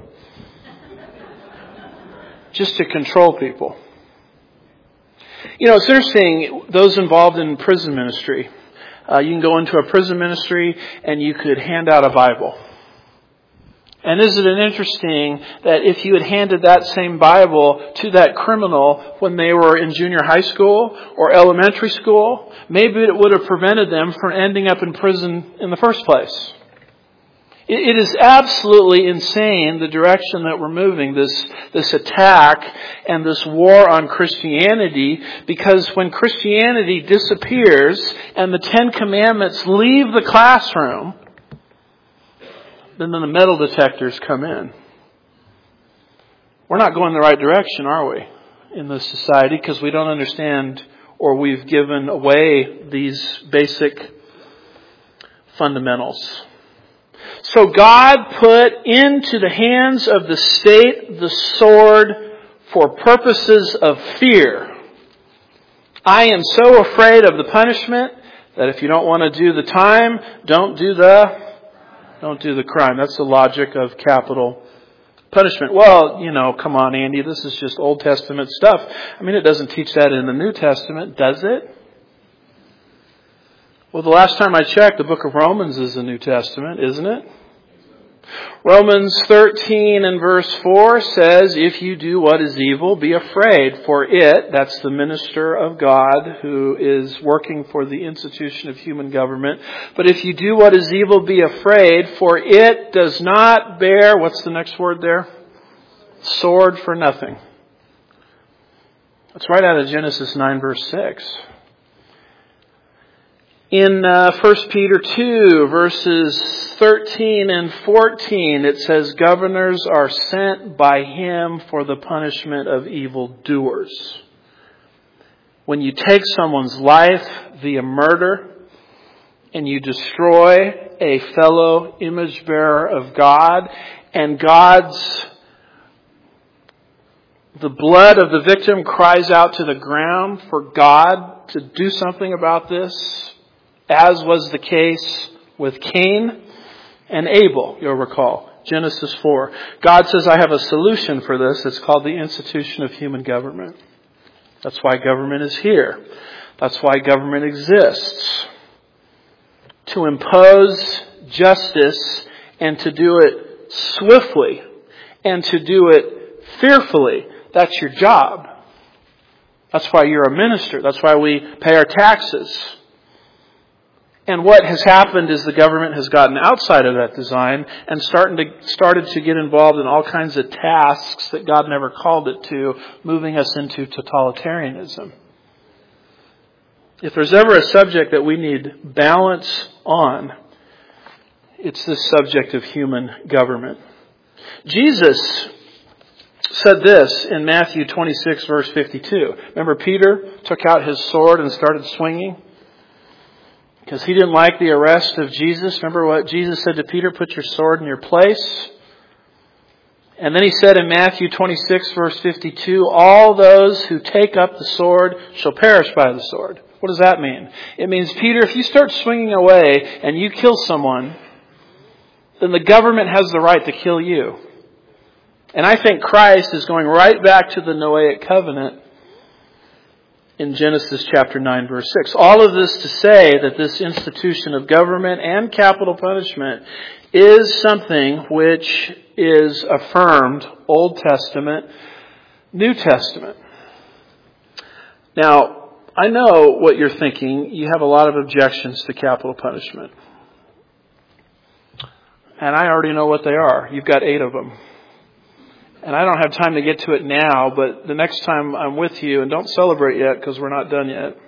Just to control people. You know, it's interesting, those involved in prison ministry. Uh, you can go into a prison ministry and you could hand out a Bible. And isn't it interesting that if you had handed that same Bible to that criminal when they were in junior high school or elementary school, maybe it would have prevented them from ending up in prison in the first place. It is absolutely insane the direction that we're moving, this, this attack and this war on Christianity, because when Christianity disappears and the Ten Commandments leave the classroom, then the metal detectors come in. We're not going the right direction, are we, in this society, because we don't understand or we've given away these basic fundamentals. So God put into the hands of the state the sword for purposes of fear. I am so afraid of the punishment that if you don't want to do the time, don't do the don't do the crime. That's the logic of capital punishment. Well, you know, come on, Andy, this is just Old Testament stuff. I mean, it doesn't teach that in the New Testament, does it? Well, the last time I checked, the book of Romans is the New Testament, isn't it? Romans thirteen and verse four says, if you do what is evil, be afraid, for it, that's the minister of God who is working for the institution of human government, but if you do what is evil, be afraid, for it does not bear, what's the next word there? Sword for nothing. That's right out of Genesis nine verse six. In uh, First Peter two, verses thirteen and fourteen, it says, governors are sent by him for the punishment of evildoers. When you take someone's life via murder, and you destroy a fellow image bearer of God, and God's, the blood of the victim cries out to the ground for God to do something about this, as was the case with Cain and Abel, you'll recall. Genesis four. God says, I have a solution for this. It's called the institution of human government. That's why government is here. That's why government exists. To impose justice and to do it swiftly and to do it fearfully. That's your job. That's why you're a minister. That's why we pay our taxes. And what has happened is the government has gotten outside of that design and starting to, started to get involved in all kinds of tasks that God never called it to, moving us into totalitarianism. If there's ever a subject that we need balance on, it's this subject of human government. Jesus said this in Matthew twenty-six, verse fifty-two. Remember, Peter took out his sword and started swinging? Because he didn't like the arrest of Jesus. Remember what Jesus said to Peter? Put your sword in your place. And then he said in Matthew twenty-six, verse fifty-two, all those who take up the sword shall perish by the sword. What does that mean? It means, Peter, if you start swinging away and you kill someone, then the government has the right to kill you. And I think Christ is going right back to the Noahic covenant in Genesis chapter nine, verse six. All of this to say that this institution of government and capital punishment is something which is affirmed Old Testament, New Testament. Now, I know what you're thinking. You have a lot of objections to capital punishment. And I already know what they are. You've got eight of them. And I don't have time to get to it now, but the next time I'm with you, and don't celebrate yet because we're not done yet,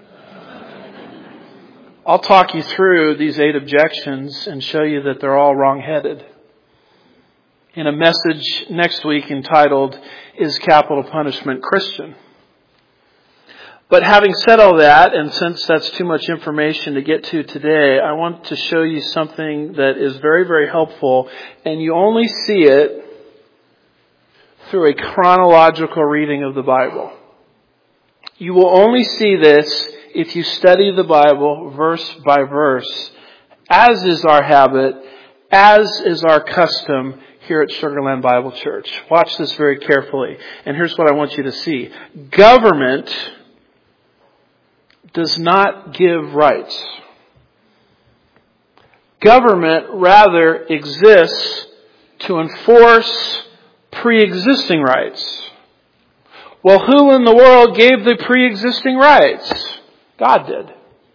I'll talk you through these eight objections and show you that they're all wrong-headed. In a message next week entitled, Is Capital Punishment Christian? But having said all that, and since that's too much information to get to today, I want to show you something that is very, very helpful, and you only see it through a chronological reading of the Bible. You will only see this if you study the Bible verse by verse, as is our habit, as is our custom here at Sugarland Bible Church. Watch this very carefully. And here's what I want you to see. Government does not give rights. Government rather exists to enforce pre-existing rights. Well, who in the world gave the pre-existing rights? God did.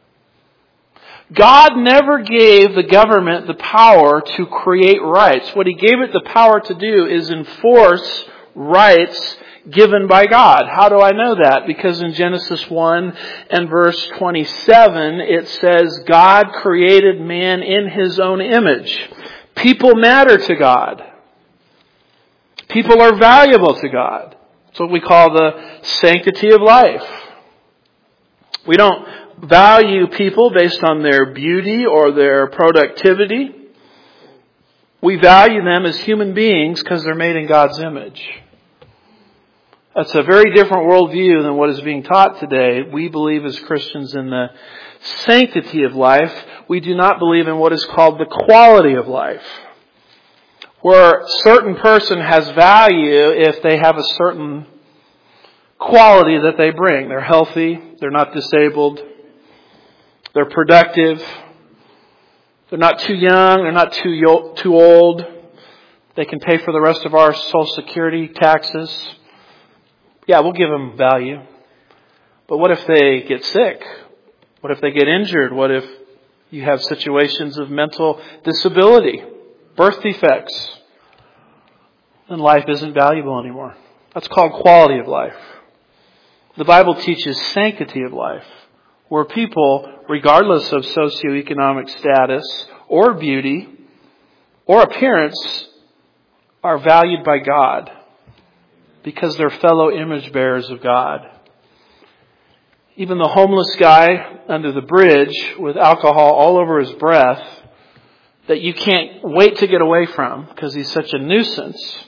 God never gave the government the power to create rights. What He gave it the power to do is enforce rights given by God. How do I know that? Because in Genesis one and verse twenty-seven, it says, God created man in His own image. People matter to God. People are valuable to God. It's what we call the sanctity of life. We don't value people based on their beauty or their productivity. We value them as human beings because they're made in God's image. That's a very different worldview than what is being taught today. We believe as Christians in the sanctity of life. We do not believe in what is called the quality of life, where a certain person has value if they have a certain quality that they bring. They're healthy, they're not disabled, they're productive, they're not too young, they're not too yo- too old, they can pay for the rest of our Social Security taxes. Yeah, we'll give them value. But what if they get sick? What if they get injured? What if you have situations of mental disability, birth defects? Then life isn't valuable anymore. That's called quality of life. The Bible teaches sanctity of life, where people, regardless of socioeconomic status or beauty or appearance, are valued by God because they're fellow image bearers of God. Even the homeless guy under the bridge with alcohol all over his breath that you can't wait to get away from because he's such a nuisance,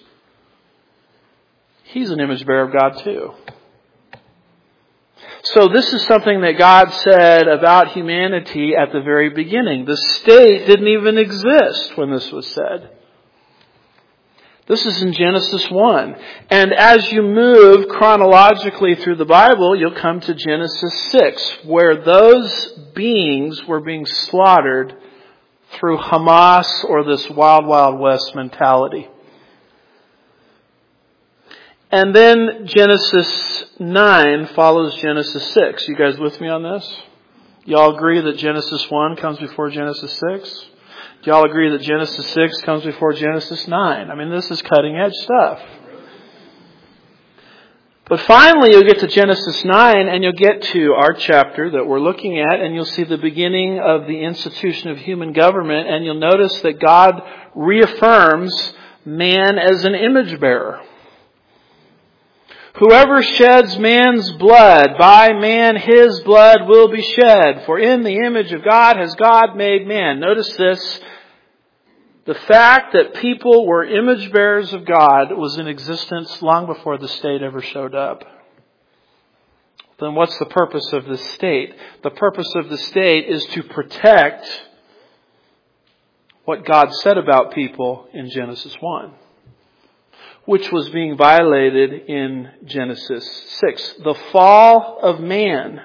he's an image bearer of God too. So this is something that God said about humanity at the very beginning. The state didn't even exist when this was said. This is in Genesis one. And as you move chronologically through the Bible, you'll come to Genesis six, where those beings were being slaughtered through Hamas, or this wild, wild west mentality. And then Genesis nine follows Genesis six. You guys with me on this? Y'all agree that Genesis one comes before Genesis six? Do y'all agree that Genesis six comes before Genesis nine? I mean, this is cutting edge stuff. But finally, you'll get to Genesis nine, and you'll get to our chapter that we're looking at, and you'll see the beginning of the institution of human government, and you'll notice that God reaffirms man as an image bearer. Whoever sheds man's blood, by man his blood will be shed. For in the image of God has God made man. Notice this. The fact that people were image bearers of God was in existence long before the state ever showed up. Then what's the purpose of the state? The purpose of the state is to protect what God said about people in Genesis one, which was being violated in Genesis six. The fall of man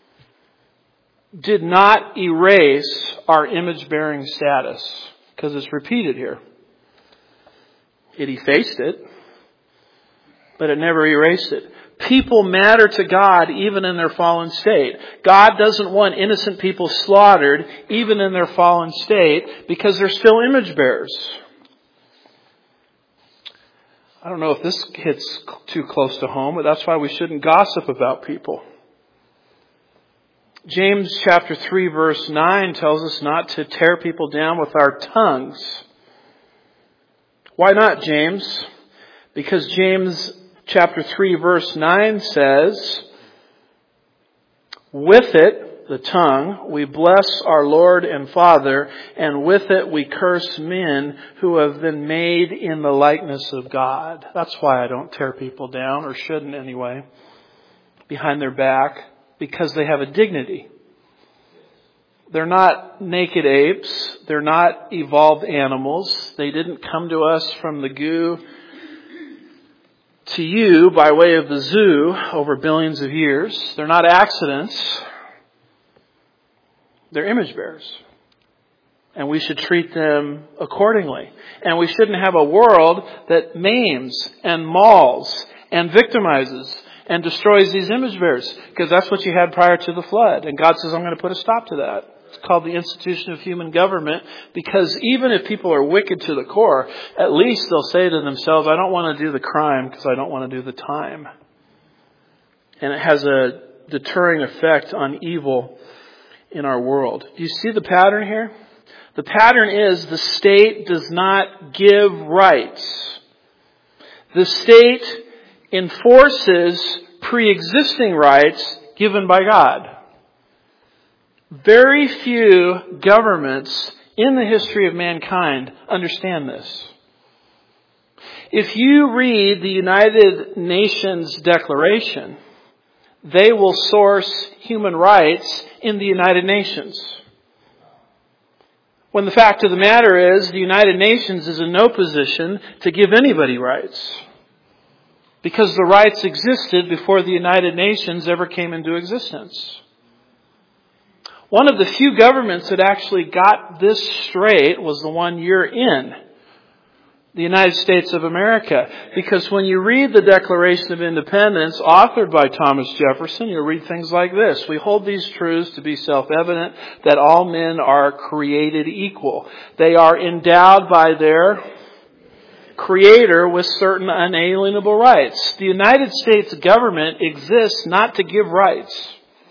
did not erase our image-bearing status, because it's repeated here. It effaced it, but it never erased it. People matter to God even in their fallen state. God doesn't want innocent people slaughtered even in their fallen state because they're still image bearers. I don't know if this hits too close to home, but that's why we shouldn't gossip about people. James chapter three verse nine tells us not to tear people down with our tongues. Why not, James? Because James chapter three verse nine says, with it, the tongue, we bless our Lord and Father, and with it we curse men who have been made in the likeness of God. That's why I don't tear people down, or shouldn't anyway, behind their back, because they have a dignity. They're not naked apes. They're not evolved animals. They didn't come to us from the goo to you by way of the zoo over billions of years. They're not accidents. They're image bearers. And we should treat them accordingly. And we shouldn't have a world that maims and mauls and victimizes and destroys these image bearers. Because that's what you had prior to the flood. And God says, I'm going to put a stop to that. It's called the institution of human government, because even if people are wicked to the core, at least they'll say to themselves, I don't want to do the crime because I don't want to do the time. And it has a deterring effect on evil in our world. Do you see the pattern here? The pattern is the state does not give rights. The state enforces pre-existing rights given by God. Very few governments in the history of mankind understand this. If you read the United Nations Declaration, they will source human rights in the United Nations. When the fact of the matter is, the United Nations is in no position to give anybody rights, because the rights existed before the United Nations ever came into existence. One of the few governments that actually got this straight was the one you're in, the United States of America. Because when you read the Declaration of Independence, authored by Thomas Jefferson, you'll read things like this. We hold these truths to be self-evident, that all men are created equal. They are endowed by their Creator with certain unalienable rights. The United States government exists not to give rights.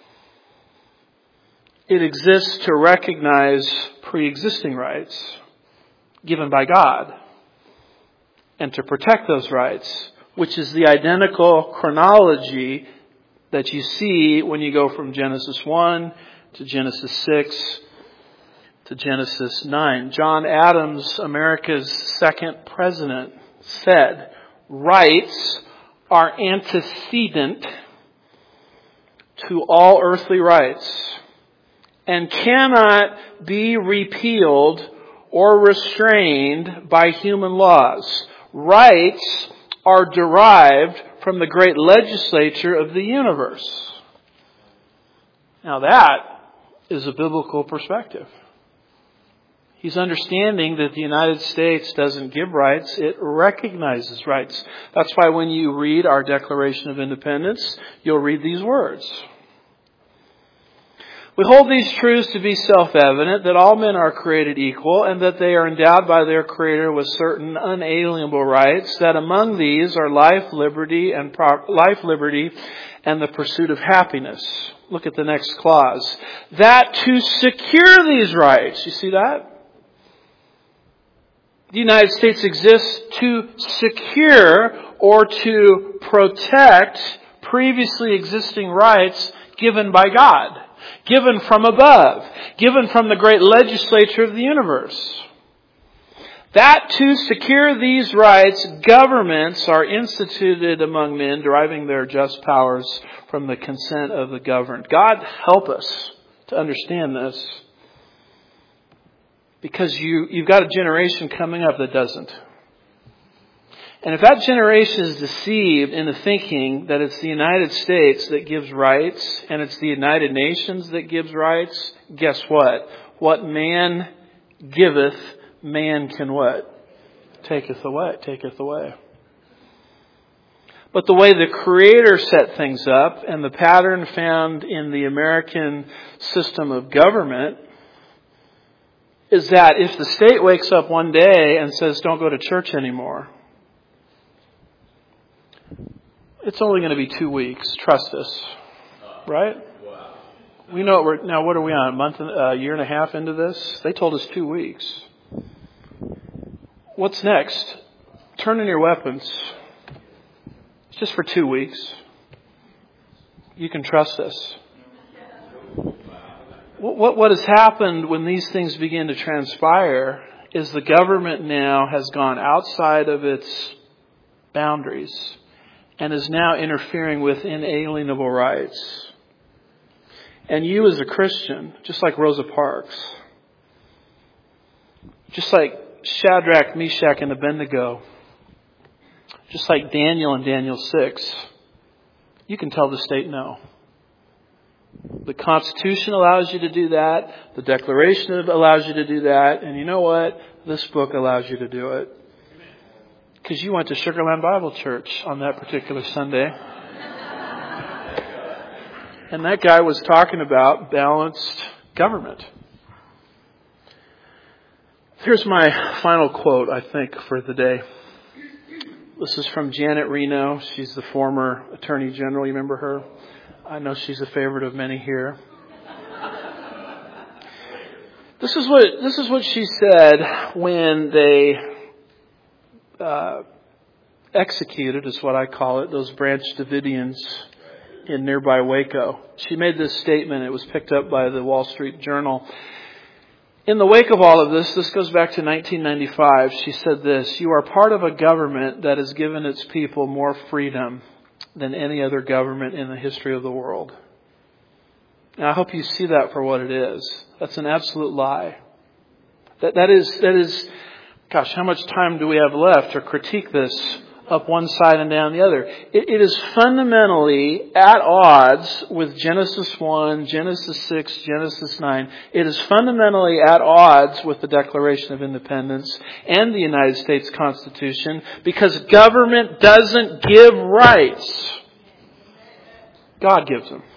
It exists to recognize pre-existing rights given by God and to protect those rights, which is the identical chronology that you see when you go from Genesis one to Genesis six to Genesis nine. John Adams, America's second president, said, rights are antecedent to all earthly rights and cannot be repealed or restrained by human laws. Rights are derived from the great legislature of the universe. Now that is a biblical perspective. He's understanding that the United States doesn't give rights, it recognizes rights. That's why when you read our Declaration of Independence, you'll read these words. We hold these truths to be self-evident, that all men are created equal, and that they are endowed by their Creator with certain unalienable rights, that among these are life, liberty, and pro- life, liberty, and the pursuit of happiness. Look at the next clause. That to secure these rights, you see that? The United States exists to secure or to protect previously existing rights given by God. Given from above, given from the great legislature of the universe. That to secure these rights, governments are instituted among men, deriving their just powers from the consent of the governed. God help us to understand this. Because you, you've got a generation coming up that doesn't. And if that generation is deceived into thinking that it's the United States that gives rights and it's the United Nations that gives rights, guess what? What man giveth, man can what? Taketh away. Taketh away. But the way the Creator set things up and the pattern found in the American system of government is that if the state wakes up one day and says, don't go to church anymore, it's only going to be two weeks. Trust us. Right? We know we're, now what are we on? A month, a year and a half into this? They told us two weeks. What's next? Turn in your weapons. It's just for two weeks. You can trust us. what, what has happened when these things begin to transpire is the government now has gone outside of its boundaries and is now interfering with inalienable rights. And you as a Christian, just like Rosa Parks, just like Shadrach, Meshach, and Abednego, just like Daniel in Daniel six, you can tell the state no. The Constitution allows you to do that. The Declaration allows you to do that. And you know what? This book allows you to do it. Because you went to Sugarland Bible Church on that particular Sunday. And that guy was talking about balanced government. Here's my final quote, I think, for the day. This is from Janet Reno. She's the former Attorney General. You remember her? I know she's a favorite of many here. This is what this is what she said when they uh, executed, is what I call it, those Branch Davidians in nearby Waco. She made this statement. It was picked up by the Wall Street Journal. In the wake of all of this, this goes back to nineteen ninety-five, she said this: "You are part of a government that has given its people more freedom than any other government in the history of the world." Now, I hope you see that for what it is. That's an absolute lie. That that is that is, gosh, how much time do we have left to critique this up one side and down the other? It, it is fundamentally at odds with Genesis one, Genesis six, Genesis nine. It is fundamentally at odds with the Declaration of Independence and the United States Constitution, because government doesn't give rights. God gives them.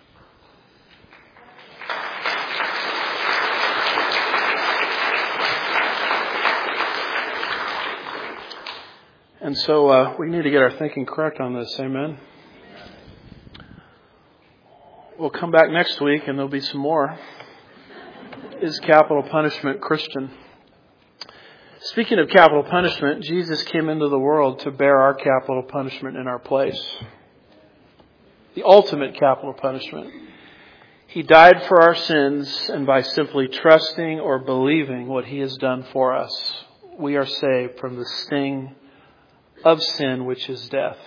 And so uh, we need to get our thinking correct on this. Amen. We'll come back next week and there'll be some more. Is capital punishment Christian? Speaking of capital punishment, Jesus came into the world to bear our capital punishment in our place. The ultimate capital punishment. He died for our sins, and by simply trusting or believing what He has done for us, we are saved from the sting of sin, which is death.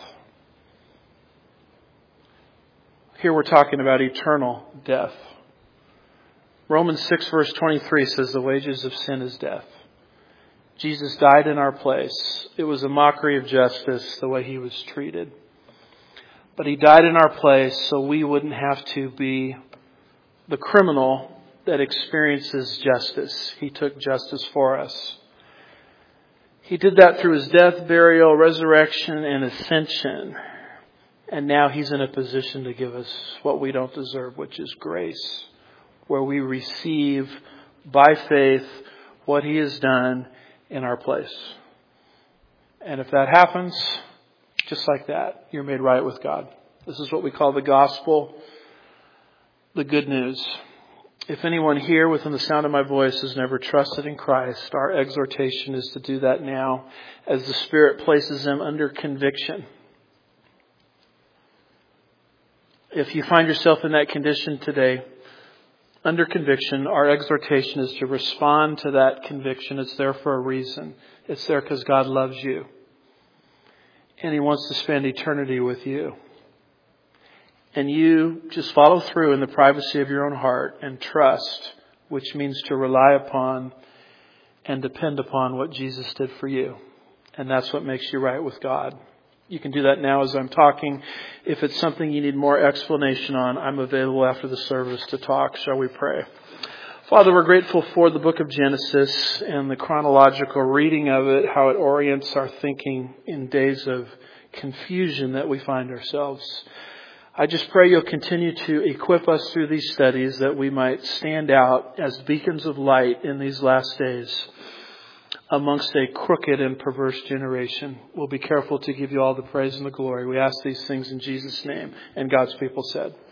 Here we're talking about eternal death. Romans six verse twenty-three says the wages of sin is death. Jesus died in our place. It was a mockery of justice the way He was treated. But He died in our place so we wouldn't have to be the criminal that experiences justice. He took justice for us. He did that through His death, burial, resurrection, and ascension. And now He's in a position to give us what we don't deserve, which is grace, where we receive by faith what He has done in our place. And if that happens, just like that, you're made right with God. This is what we call the gospel, the good news. If anyone here within the sound of my voice has never trusted in Christ, our exhortation is to do that now as the Spirit places them under conviction. If you find yourself in that condition today, under conviction, our exhortation is to respond to that conviction. It's there for a reason. It's there because God loves you. And He wants to spend eternity with you. And you just follow through in the privacy of your own heart and trust, which means to rely upon and depend upon what Jesus did for you. And that's what makes you right with God. You can do that now as I'm talking. If it's something you need more explanation on, I'm available after the service to talk. Shall we pray? Father, we're grateful for the book of Genesis and the chronological reading of it, how it orients our thinking in days of confusion that we find ourselves. I just pray You'll continue to equip us through these studies that we might stand out as beacons of light in these last days amongst a crooked and perverse generation. We'll be careful to give You all the praise and the glory. We ask these things in Jesus' name. And God's people said,